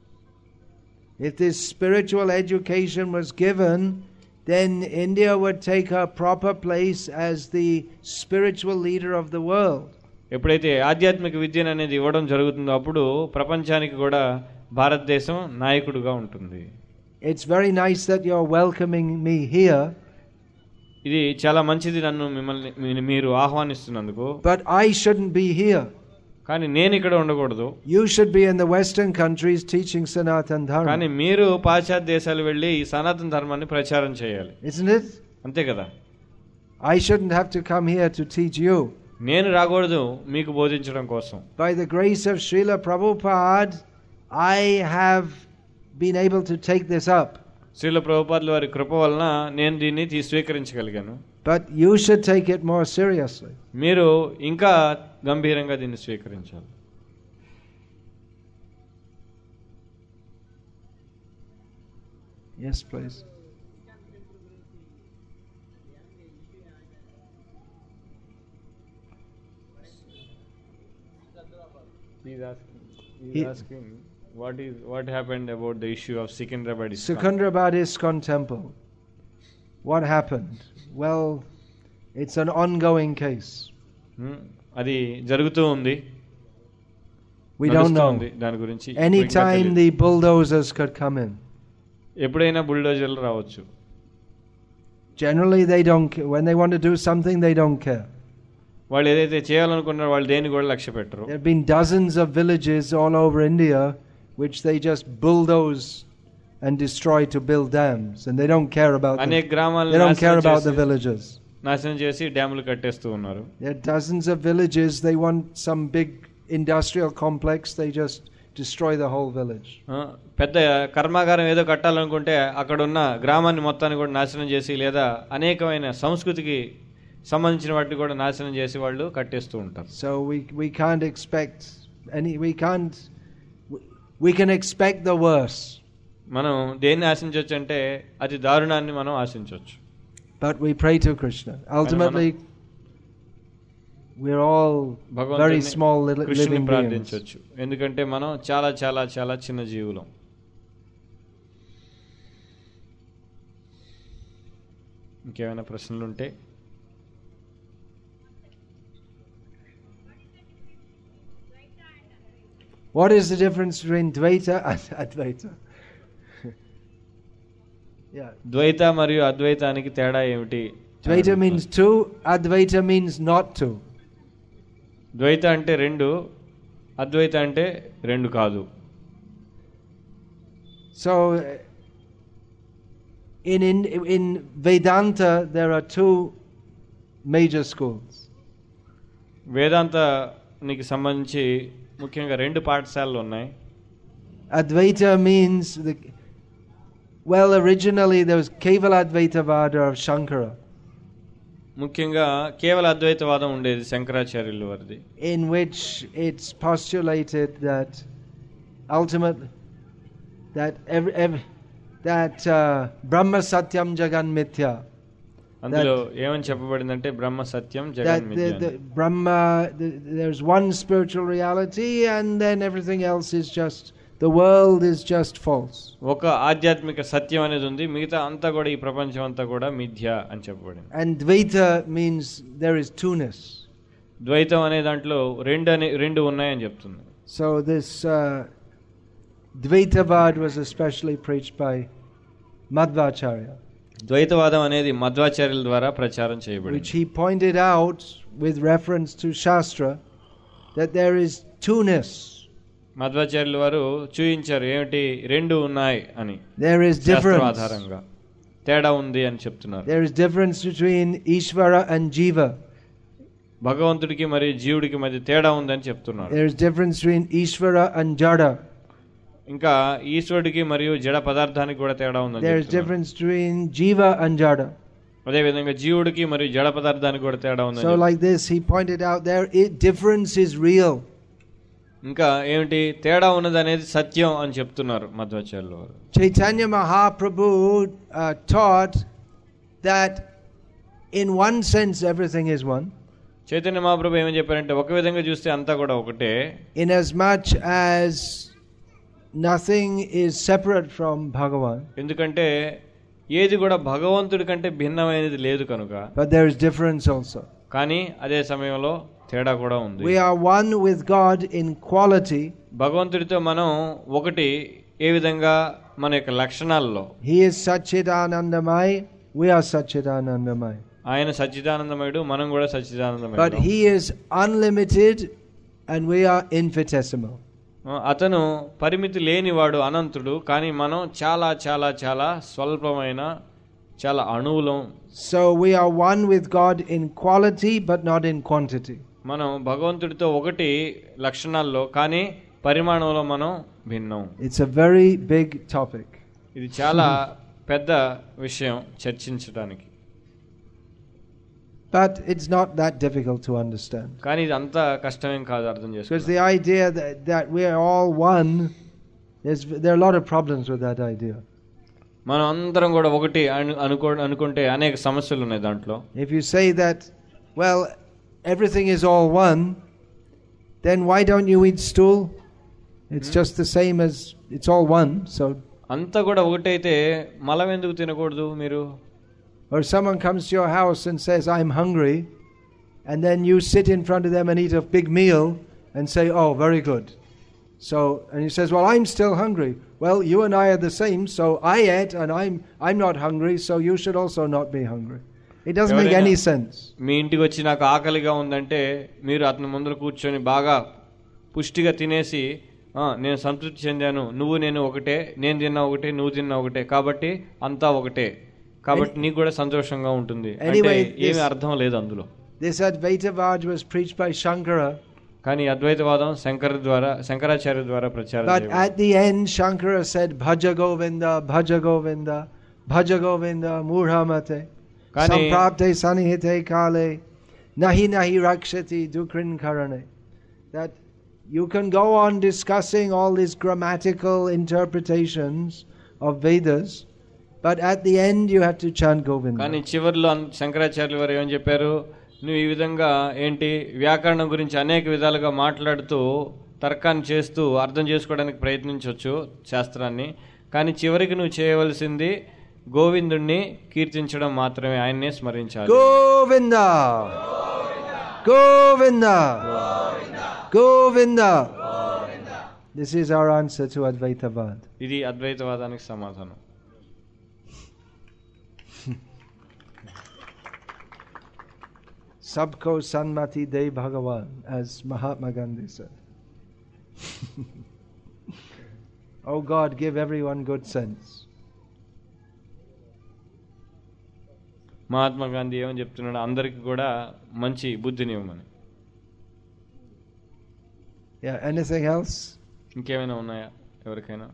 If this spiritual education was given, then India would take a proper place as the spiritual leader of the world. ఎప్పుడైతే ఆధ్యాత్మిక విద్యను అనేది ఇవ్వడం జరుగుతుందో అప్పుడు ప్రపంచానికి కూడా భారతదేశం నాయకుడిగా ఉంటుంది. It's very nice that you're welcoming me here. ఇది చాలా మంచిది నన్ను మిమ్మల్ని మీరు ఆహ్వానిస్తున్నందుకు. But I shouldn't be here. కానీ నేను ఇక్కడ ఉండకూడదు. You should be in the western countries teaching Sanatan Dharma. కానీ మీరు పాశ్చాత్య దేశాలు వెళ్ళి ఈ సనాతన ధర్మాన్ని ప్రచారం చేయాలి. Isn't it? అంతే కదా. I shouldn't have to come here to teach you. నేను రాకూడదు మీకు బోధించడం కోసం. By the grace of Srila Prabhupada, I have been able to take this up. Srila ప్రభుపాదుల వారి కృప వలన నేను దీన్ని స్వీకరించగలిగాను. But you should take it more seriously. మీరు ఇంకా గంభీరంగా దీన్ని స్వీకరించాలి. Yes, please. He's asking, he's he, asking what is what happened about the issue of Secunderabad ISKCON. Secunderabad ISKCON temple. What happened? Well, it's an ongoing case. అది జరుగుతూ ఉంది. We don't know. దాని గురించి anytime the bulldozers could come in. ఎప్పుడైనా బుల్డోజర్లు రావచ్చు. Generally they don't care. When they want to do something they don't care. వాళ్ళు ఏదైతే చేయాలనుకున్నారో వాళ్ళు దేని కూడా లక్ష్య పెట్టరు. There have been dozens of villages all over India which they just bulldoze and destroy to build dams, and they don't care about అనేక గ్రామాలను they don't care about the villages. నాశనం చేసి డ్యాములు కట్టేస్తూ ఉన్నారు. There are dozens of villages, they want some big industrial complex, they just destroy the whole village. పెద్ద కర్మాగారం ఏదో కట్టాలనుకుంటే అక్కడ ఉన్న గ్రామాన్ని మొత్తాన్ని కూడా నాశనం చేసి లేదా అనేకమైన సంస్కృతికి సంబంధించిన వాటిని కూడా నాశనం చేసి వాళ్ళు కట్టేస్తూ ఉంటారు. So we we can't expect any we can't we can expect the worst. మనం దేన్ని ఆశించవచ్చు అంటే అతి దారుణాన్ని మనం ఆశించవచ్చు. But we pray to Krishna. Ultimately we're all very small little living beings. ఎందుకంటే మనం చాలా చాలా చాలా చిన్న జీవులం. ఇంకేమైనా ప్రశ్నలు ఉంటే What is the difference between Dvaita and Advaita? Yeah. Dvaita మరియు అద్వైతానికి తేడా ఏమిటి? Dvaita means two, Advaita means not two. ద్వైత అంటే రెండు, అద్వైత అంటే రెండు కాదు. So in in in Vedanta there are two major schools. వేదాంతానికి సంబంధించి ముఖ్యంగా రెండు పాఠశాలలు ఉన్నాయి. Advaita means the well originally there was Kevala Advaitavada of Shankara. ముఖ్యంగా కేవల అద్వైతవాదం ఉండేది శంకరాచార్యుల వారిది. In which it's postulated that ultimately that every, every that uh, Brahma Satyam Jagan Mithya. అందులో ఏమని చెప్పబడిందంటే బ్రహ్మ సత్యం జగన్ That the, మిథ్య the Brahma, the, there's one spiritual reality, and then everything else is just, the world is just false. ఒక ఆధ్యాత్మిక సత్యం అనేది ఉంది, మిగతా అంతా కూడా ఈ ప్రపంచం అంతా కూడా మిథ్య అని చెప్పబడింది. And Dvaita means there is two-ness. ద్వైతం అనే దాంట్లో రెండు అనే రెండు ఉన్నాయని చెప్తుంది. So this uh, Dvaitavad was especially preached by Madhvacharya, ద్వైతవాదం అనేది మధ్వాచార్యుల ద్వారా ప్రచారం which చేయబడింది. he pointed out with reference to Shastra that there is two-ness. మధ్వాచార్యుల వారు చూయించారు ఏమిటి రెండు ఉన్నాయి అని. There is శాస్త్రం difference. ఆధారంగా తేడా ఉంది అని చెప్తున్నారు. There is difference between Ishvara and Jiva. భగవంతుడికి మరియు జీవుడికి మధ్య తేడా ఉందని చెప్తున్నారు. There is difference between Ishvara and Jada. ఇంకా ఈశ్వరుడికి మరియు జడ పదార్థానికి కూడా తేడా ఉందని There is చెప్తున్నారు. difference between Jiva and Jada. అదే విధంగా జీవుడికి మరియు జడ పదార్థానికి కూడా తేడా ఉందని So చెప్తున్నారు. like this, he pointed out there, it, difference is real. ఇంకా ఏమిటి తేడా ఉన్నది అనేది సత్యం అని చెప్తున్నారు మధ్వాచార్యుల వారు. Chaitanya Mahaprabhu uh, taught that in one sense everything is one. Chaitanya Mahaprabhu ఏమని చెప్పారంటే ఒక విధంగా చూస్తే అంతా కూడా ఒకటే. In as much as nothing is separate from Bhagavan, ఎందుకంటే ఏది కూడా భగవంతుడి కంటే భిన్నమైనది లేదు కనుక. but there is difference also. కానీ అదే సమయంలో తేడా కూడా ఉంది. We are one with God in quality. భగవంతుడితో మనం ఒకటి ఏ విధంగా మన యొక్క లక్షణాల్లో. He is Satchidanandamay, we are Satchidanandamay. ఆయన సచ్చిదానందమయుడు, మనం కూడా సచ్చిదానందమయుడు. But he is unlimited and we are infinitesimal. అతను పరిమితి లేనివాడు, అనంతుడు, కానీ మనం చాలా చాలా చాలా స్వల్పమైన చాలా అణువులం. So we are one with God in quality but not in quantity. మనం భగవంతుడితో ఒకటి లక్షణాల్లో, కానీ పరిమాణంలో మనం భిన్నం. It's a very big topic. ఇది చాలా పెద్ద విషయం చర్చించడానికి. But it's not that difficult to understand. కానీ ఇది అంత కష్టమేం కాదు అర్థం Because చేసుకోవడం. the idea that, that we are all one, there's, there are a lot of problems with that idea. మనం అందరం కూడా ఒకటి అను- అనుకో అనుకుంటే అనేక సమస్యలు ఉన్నాయి దాంట్లో. If you say that, well, everything is all one, then why don't you eat stool? It's just the same as, it's all one. So, అంతా కూడా ఒకటైతే మలం ఎందుకు తినకూడదు మీరు? or someone comes to your house and says, I'm hungry, and then you sit in front of them and eat a big meal and say, oh, very good. So, and he says, well, I'm still hungry. Well, you and I are the same, so I ate and I'm I'm not hungry, so you should also not be hungry. It doesn't make any sense. మీ ఇంటికి వచ్చి నాకు ఆకలిగా ఉందంటే మీరు అతని ముందర కూర్చొని బాగా పుష్టిగా తినేసి, "ఆ, నేను సంతృప్తి చెందాను, నువ్వు నేను ఒకటే, నేను తిన్నా ఒకటే, నువ్వు తిన్నా ఒకటే, కాబట్టి అంతా ఒకటే, కాబట్టి నీకు కూడా సంతోషంగా ఉంటుంది" అంటే Anyway, ఏమీ this- అర్థం లేదు అందులో. This Advaitavad was preached by Shankara, కానీ అద్వైతవాదం శంకర ద్వారా శంకరాచార్య ద్వారా ప్రచారం but చేయబడింది. at the end Shankara said, Bhaja Govinda, Bhaja Govinda, Bhaja Govinda, Murhamate, Kani- Samprapte Sanihite Kale, Nahi Nahi Rakshati Dukrin Karane. That you can go on discussing all these grammatical interpretations of Vedas, but at the end you have to chant Govinda. కానీ చివరిలో అన్- శంకరాచార్యుల వారు ఏమని చెప్పారు, నువ్వు ఈ విధంగా ఏంటి వ్యాకరణం గురించి అనేక విధాలుగా మాట్లాడుతూ తర్కాన్ని చేస్తూ అర్థం చేసుకోవడానికి ప్రయత్నించవచ్చు శాస్త్రాన్ని, కానీ చివరికి నువ్వు చేయవలసింది గోవిందుణ్ణి కీర్తించడం మాత్రమే, ఆయన్నే స్మరించాలి. Govinda! Govinda! Govinda! This is our answer to Advaitavad. ఇది అద్వైతవాదానికి సమాధానం. Sabko Sanmati De Bhagavan, as Mahatma Gandhi said. Oh God, give everyone good sense. Mahatma Gandhi ఏమని చెప్తున్నాడు, అందరికి కూడా మంచి బుద్ధిని ఇవ్వమని. Yeah, anything else? ఇంకేమైనా ఉన్నాయా ఎవరికైనా?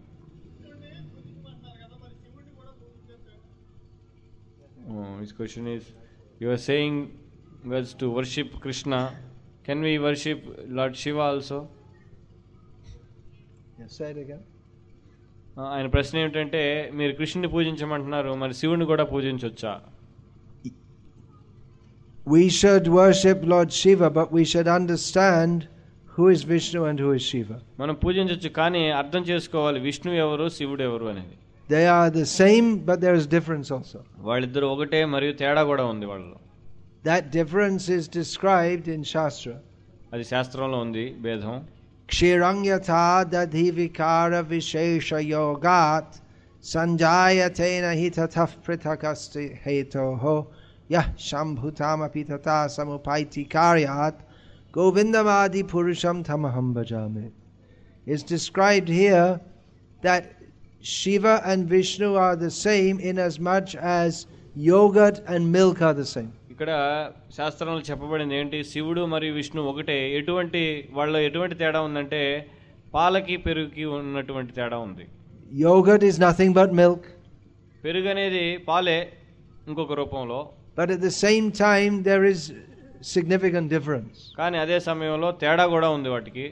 Oh, his question is, you are saying was to worship Krishna. Can we worship Lord Shiva also? Yeah, say it again. ఆయన ప్రశ్న ఏమిటంటే మీరు కృష్ణుని పూజించమంటున్నారు, మరి శివుని కూడా పూజించొచ్చా? We should worship Lord Shiva, but we should understand who is Vishnu and who is Shiva. మనం పూజించొచ్చు, కానీ అర్థం చేసుకోవాలి విష్ణువు ఎవరు శివుడు ఎవరు అనేది. They are the same, but there is difference also. వాళ్ళిద్దరు ఒకటే మరియు తేడా కూడా ఉంది వాళ్ళలో. That difference is described in Shastra. అది శాస్త్రంలో ఉంది భేదం. Kshiranyatha dadhi vikara vishesha yogat sanjayatena hi tathah prithakasti hetoho yah shambhutamapi tatha samupaiti karyat govindamadi purusham tamaham bhajame. It's described here that Shiva and Vishnu are the same in as much as yogurt and milk are the same. ఇక్కడ శాస్త్రంలో చెప్పబడింది ఏంటి, శివుడు మరియు విష్ణు ఒకటే. ఎటువంటి వాళ్ళ ఎటువంటి తేడా ఉందంటే పాలకి పెరుగుకి ఉన్నటువంటి తేడా ఉంది. Yogurt is nothing but milk. పెరుగు అనేది పాలే ఇంకొక రూపంలో. But at the same time there is significant difference. కానీ అదే సమయంలో తేడా కూడా ఉంది వాటికి.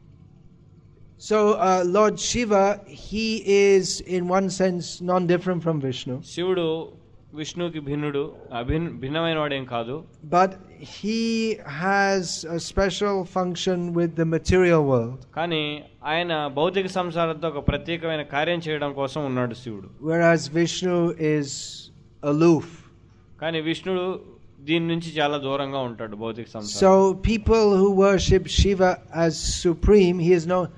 So uh, Lord Shiva, he is in one sense non-different from Vishnu. శివుడు విష్ణుకి భిన్నుడు, అభిన్ భిన్నమైన వాడేం కాదు. But he has a special function with the material world. కానీ ఆయన భౌతిక సంసారంతో ఒక ప్రత్యేకమైన కార్యం చేయడం కోసం ఉన్నాడు శివుడు. Whereas Vishnu is aloof. కానీ విష్ణుడు దీని నుంచి చాలా దూరంగా ఉంటాడు భౌతిక సంసారం. So people who worship Shiva as supreme, he is known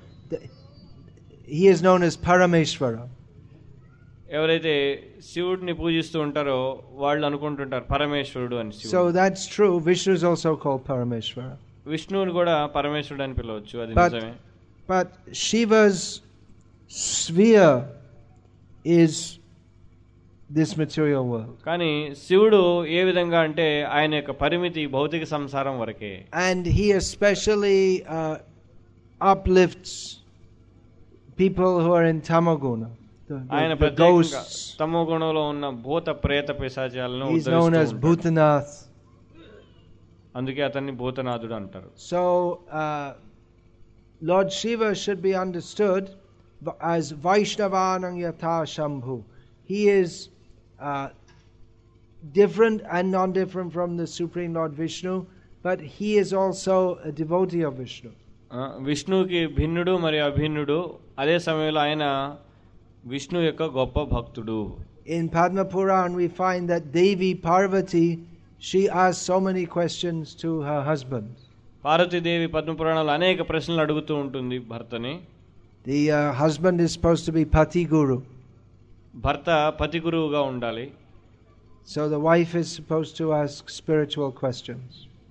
he is known as Parameshvara. ఎవరైతే శివుడిని పూజిస్తూ ఉంటారో వాళ్ళు అనుకుంటుంటారు పరమేశ్వరుడు అని. So that's true. Vishnu is also called Parameshvara. విష్ణువుని కూడా పరమేశ్వరుడు అని పిలవచ్చు, అది But, నిజమే. but Shiva's sphere is this material world. కానీ శివుడు ఏ విధంగా అంటే ఆయన యొక్క పరిమితి భౌతిక సంసారం వరకే. And he especially uh, uplifts people who are in tamoguna. ఆయన ప్రత్యేకంగా తమో గుణంలో ఉన్న భూత ప్రేత పిశాచాలను ఉద్ధరిస్తూ ఉంటాడు. He is known as Bhutanath. అందుకే అతన్ని భూతనాథుడు అంటారు. So uh, Lord Shiva should be understood as Vaishnavanam yatha Shambhu. He is uh, different and non-different from the Supreme Lord Vishnu, but he is also a devotee of Vishnu. విష్ణువుకి భిన్నుడు మరియు అభిన్నుడు, అదే సమయంలో ఆయన విష్ణు యొక్క గొప్ప భక్తుడు. In Padma Puran we find that Devi Parvati, she asked so many questions to her husband. Parvatidevi Padma పురాణంలో అనేక ప్రశ్నలు అడుగుతూ ఉంటుంది భర్తని. The uh, husband is supposed to be Pati Guru. భర్త పతి గురువుగా ఉండాలి. So the wife is supposed to ask spiritual questions.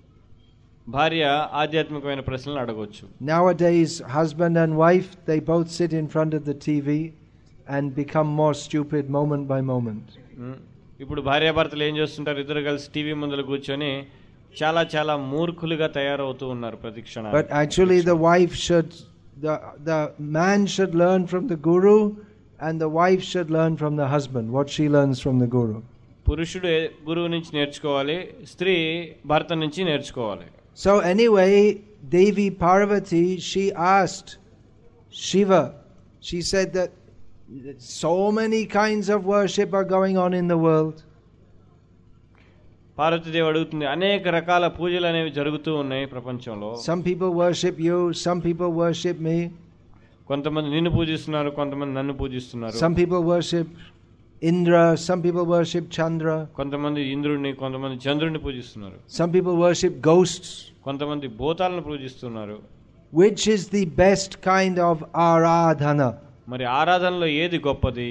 భార్య ఆధ్యాత్మికమైన ప్రశ్నలు అడగొచ్చు. Nowadays husband and wife, they both sit in front of the T V and become more stupid moment by moment. ఇప్పుడు భార్యాభర్తలు ఏం చేస్తుంటారు, ఇద్దరు కలిసి టీవీ ముందర కూర్చొని చాలా చాలా మూర్ఖులుగా తయారవుతూ ఉన్నారు ప్రతి క్షణం. But actually the wife should the the man should learn from the guru and the wife should learn from the husband what she learns from the guru. పురుషుడు గురువు నుంచి నేర్చుకోవాలి, స్త్రీ భర్త నుంచి నేర్చుకోవాలి. So anyway, Devi Parvati, she asked Shiva, she said that so many kinds of worship are going on in the world. Parvatidevi అడుగుతుంది, అనేక రకాల పూజలు అనేవి జరుగుతూ ఉన్నాయి ప్రపంచంలో. Some people worship you, some people worship me. కొంతమంది నిన్ను పూజిస్తున్నారు, కొంతమంది నన్ను పూజిస్తున్నారు. Some people worship Indra, some people worship Chandra. కొంతమంది ఇంద్రుడిని, కొంతమంది చంద్రుడిని పూజిస్తున్నారు. Some people worship ghosts. కొంతమంది భూతాలను పూజిస్తున్నారు. Which is the best kind of aradhana? మరి ఆరాధనలో ఏది గొప్పది?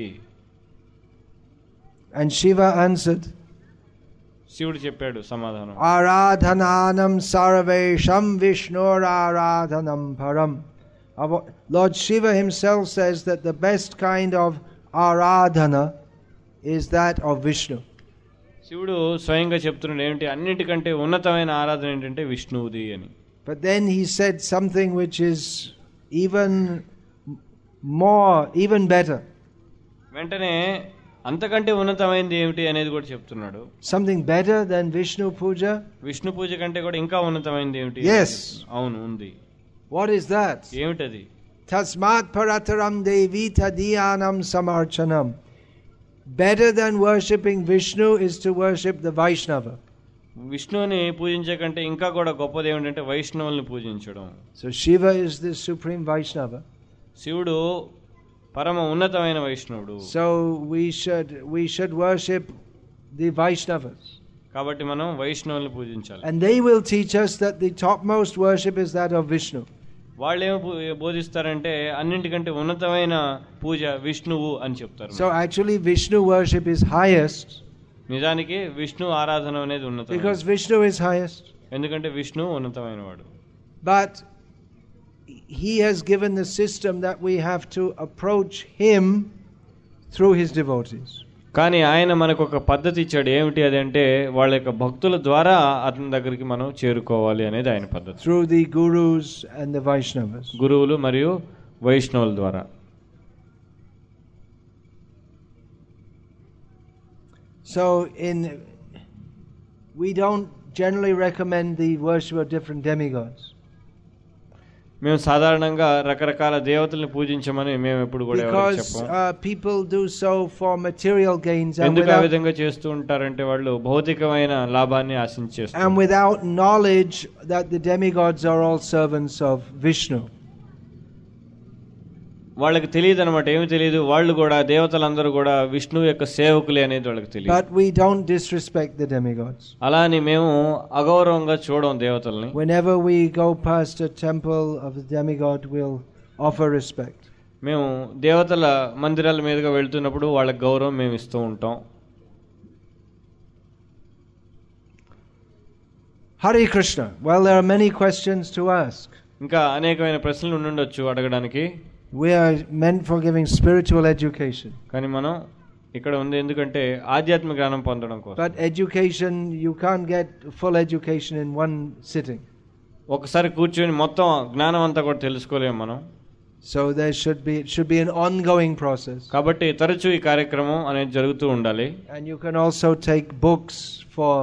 And Shiva answered, శివుడు చెప్పాడు సమాధానం, Aradhananam sarvesham Vishnur aradhanam param. Lord Shiva himself says that the best kind of aradhana is that of Vishnu. శివుడు స్వయంగా చెప్తున్నాడు ఏమిటి, అన్నిటికంటే ఉన్నతమైన ఆరాధన ఏంటంటే విష్ణువుది అని. But then he said something which is even more, even better. వెంటనే అంతకంటే ఉన్నతమైనది ఏమిటి అనేది కూడా చెప్తున్నాడు. Something better than Vishnu puja? Vishnu పూజ కంటే కూడా ఇంకా ఉన్నతమైనది ఏమిటి? Yes. అవును, ఉంది. What is that? ఏమిటది? Tasmat parataram devi tadiyanam samarchanam. Better than worshipping Vishnu is to worship the Vaishnava. విష్ణువుని పూజించే కంటే ఇంకా కూడా గొప్పది ఏమిటంటే వైష్ణవుల్ని పూజించడం. So Shiva is the supreme Vaishnava. శివుడు పరమ ఉన్నతమైన వైష్ణవుడు. So we should we should worship the Vaishnavas. కాబట్టి మనం వైష్ణవుల్ని పూజించాలి. And they will teach us that the topmost worship is that of Vishnu. వాళ్ళు ఏమో బోధిస్తారంటే అన్నింటికంటే ఉన్నతమైన పూజ విష్ణువు అని చెప్తారు. So actually Vishnu worship is highest. నిజానికి విష్ణు ఆరాధన అనేది ఉన్నతం. Because Vishnu is highest. ఎందుకంటే విష్ణు ఉన్నతమైన వాడు. But he has given the system that we have to approach him through his devotees. కానీ ఆయన మనకు ఒక పద్ధతి ఇచ్చాడు. ఏమిటి అదంటే వాళ్ళ యొక్క భక్తుల ద్వారా అతని దగ్గరికి మనం చేరుకోవాలి అనేది ఆయన పద్ధతి. Through the gurus and the Vaishnavas. గురువులు మరియు వైష్ణవుల ద్వారా. So in we don't generally recommend the worship of different demigods. మేము సాధారణంగా రకరకాల దేవతల్ని పూజించమని మేము ఎప్పుడు కూడా ఎవరికి చెప్పము. Because uh, people do so for material gains and ఎందుకు ఆ without, విధంగా చేస్తూ ఉంటారంటే వాళ్ళు భౌతికమైన లాభాన్ని ఆశించేస్తారు. and without knowledge that the demigods are all servants of Vishnu. వాళ్ళకి తెలియదు అనమాట. ఏమి తెలియదు, వాళ్ళు కూడా దేవతలందరూ కూడా విష్ణువు యొక్క సేవకులే అనేది వాళ్ళకి తెలియదు. But we don't disrespect the demigods. అలా అని మేము అగౌరవంగా చూడం దేవతల్ని. Whenever we go past a temple of the demigod, we'll offer respect. మేము దేవతల మందిరాల మీదుగా వెళ్తున్నప్పుడు వాళ్ళకి గౌరవం మేము ఇస్తూ ఉంటాం. Hare Krishna. Well, there are many questions to ask. ఇంకా అనేకమైన ప్రశ్నలు ఉండుండొచ్చు అడగడానికి. We are meant for giving spiritual education. కానీ మనం ఇక్కడ ఉంది ఎందుకంటే ఆధ్యాత్మిక జ్ఞానం పొందడం కోసం. But education, you can't get full education in one sitting. ఒకసారి కూర్చొని మొత్తం జ్ఞానం అంతా కూడా తెలుసుకోలేము మనం. So there should be it should be an ongoing process. కాబట్టి తరచూ ఈ కార్యక్రమం అనేది జరుగుతూ ఉండాలి. And you can also take books for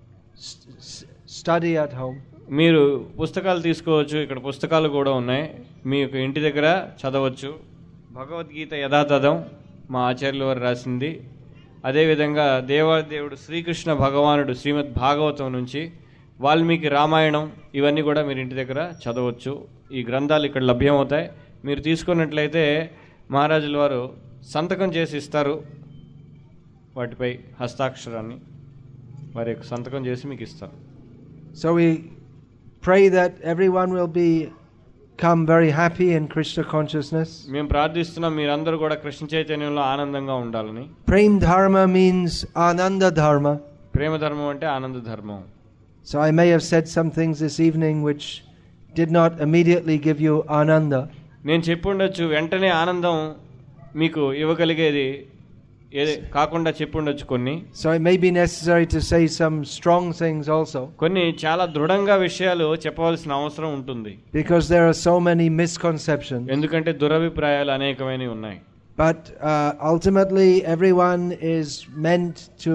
study at home. మీరు పుస్తకాలు తీసుకోవచ్చు. ఇక్కడ పుస్తకాలు కూడా ఉన్నాయి, మీ యొక్క ఇంటి దగ్గర చదవచ్చు. భగవద్గీత యథాతథం మా ఆచార్యుల వారు రాసింది. అదేవిధంగా దేవాదేవుడు శ్రీకృష్ణ భగవానుడు శ్రీమద్ భాగవతం నుంచి వాల్మీకి రామాయణం ఇవన్నీ కూడా మీరు ఇంటి దగ్గర చదవచ్చు. ఈ గ్రంథాలు ఇక్కడ లభ్యమవుతాయి. మీరు తీసుకున్నట్లయితే మహారాజుల వారు సంతకం చేసి ఇస్తారు. వాటిపై హస్తాక్షరాన్ని వారి యొక్క సంతకం చేసి మీకు ఇస్తారు. So we pray that everyone will become very happy in Krishna consciousness. మేము ప్రార్థిస్తున్నాం మీరందరూ కూడా కృష్ణ చైతన్యంలో ఆనందంగా ఉండాలని. Prem dharma means ananda dharma. ప్రేమ ధర్మం అంటే ఆనంద ధర్మం. So I may have said some things this evening which did not immediately give you ananda. నేను చెప్పుండొచ్చు వెంటనే ఆనందం మీకు ఇవ్వగలిగేది ఏది కాకుండా చెప్పుండొచ్చు కొన్ని. So it may be necessary to say some strong things also. కొన్ని చాలా దృఢంగా విషయాలు చెప్పవలసిన అవసరం ఉంటుంది. Because there are so many misconceptions. ఎందుకంటే దురభిప్రాయాలు అనేకమైనవి ఉన్నాయి. But uh, ultimately everyone is meant to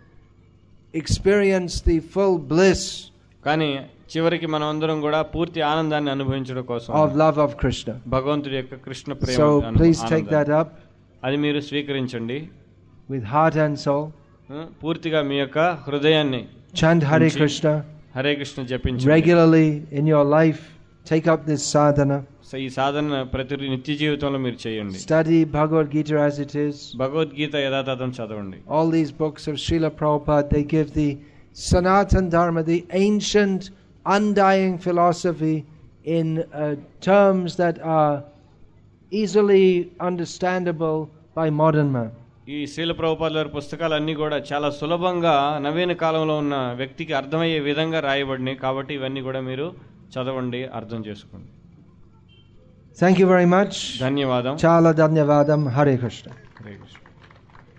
experience the full bliss కానీ చివరికి మనం అందరం కూడా పూర్తి ఆనందాన్ని అనుభవించడం కోసం of love of Krishna. భగవంతుడి యొక్క కృష్ణ ప్రేమ. So please take that up. అది మీరు స్వీకరించండి with heart and soul. పూర్తిగా మీ యొక్క హృదయాన్ని Chant Hare Krishna. Hare Krishna జపించండి. Regularly in your life take up this sadhana. So ఈ సాధన ప్రతి నిత్య జీవితంలో మీరు చేయండి. Study Bhagavad Gita as it is. Bhagavad Gita యథాతథం చదవండి. All these books of Srila Prabhupada, they give the Sanatan Dharma, the ancient undying philosophy in uh, terms that are easily understandable by modern man. ఈ శ్రీల ప్రభుపాదుల వారి పుస్తకాలన్నీ కూడా చాలా సులభంగా నవీన కాలంలో ఉన్న వ్యక్తికి అర్థమయ్యే విధంగా రాయబడినాయి. కాబట్టి ఇవన్నీ కూడా మీరు చదవండి, అర్థం చేసుకోండి. Thank you very much. ధన్యవాదం. Chala dhanyavadam. Hare Krishna. Hare Krishna.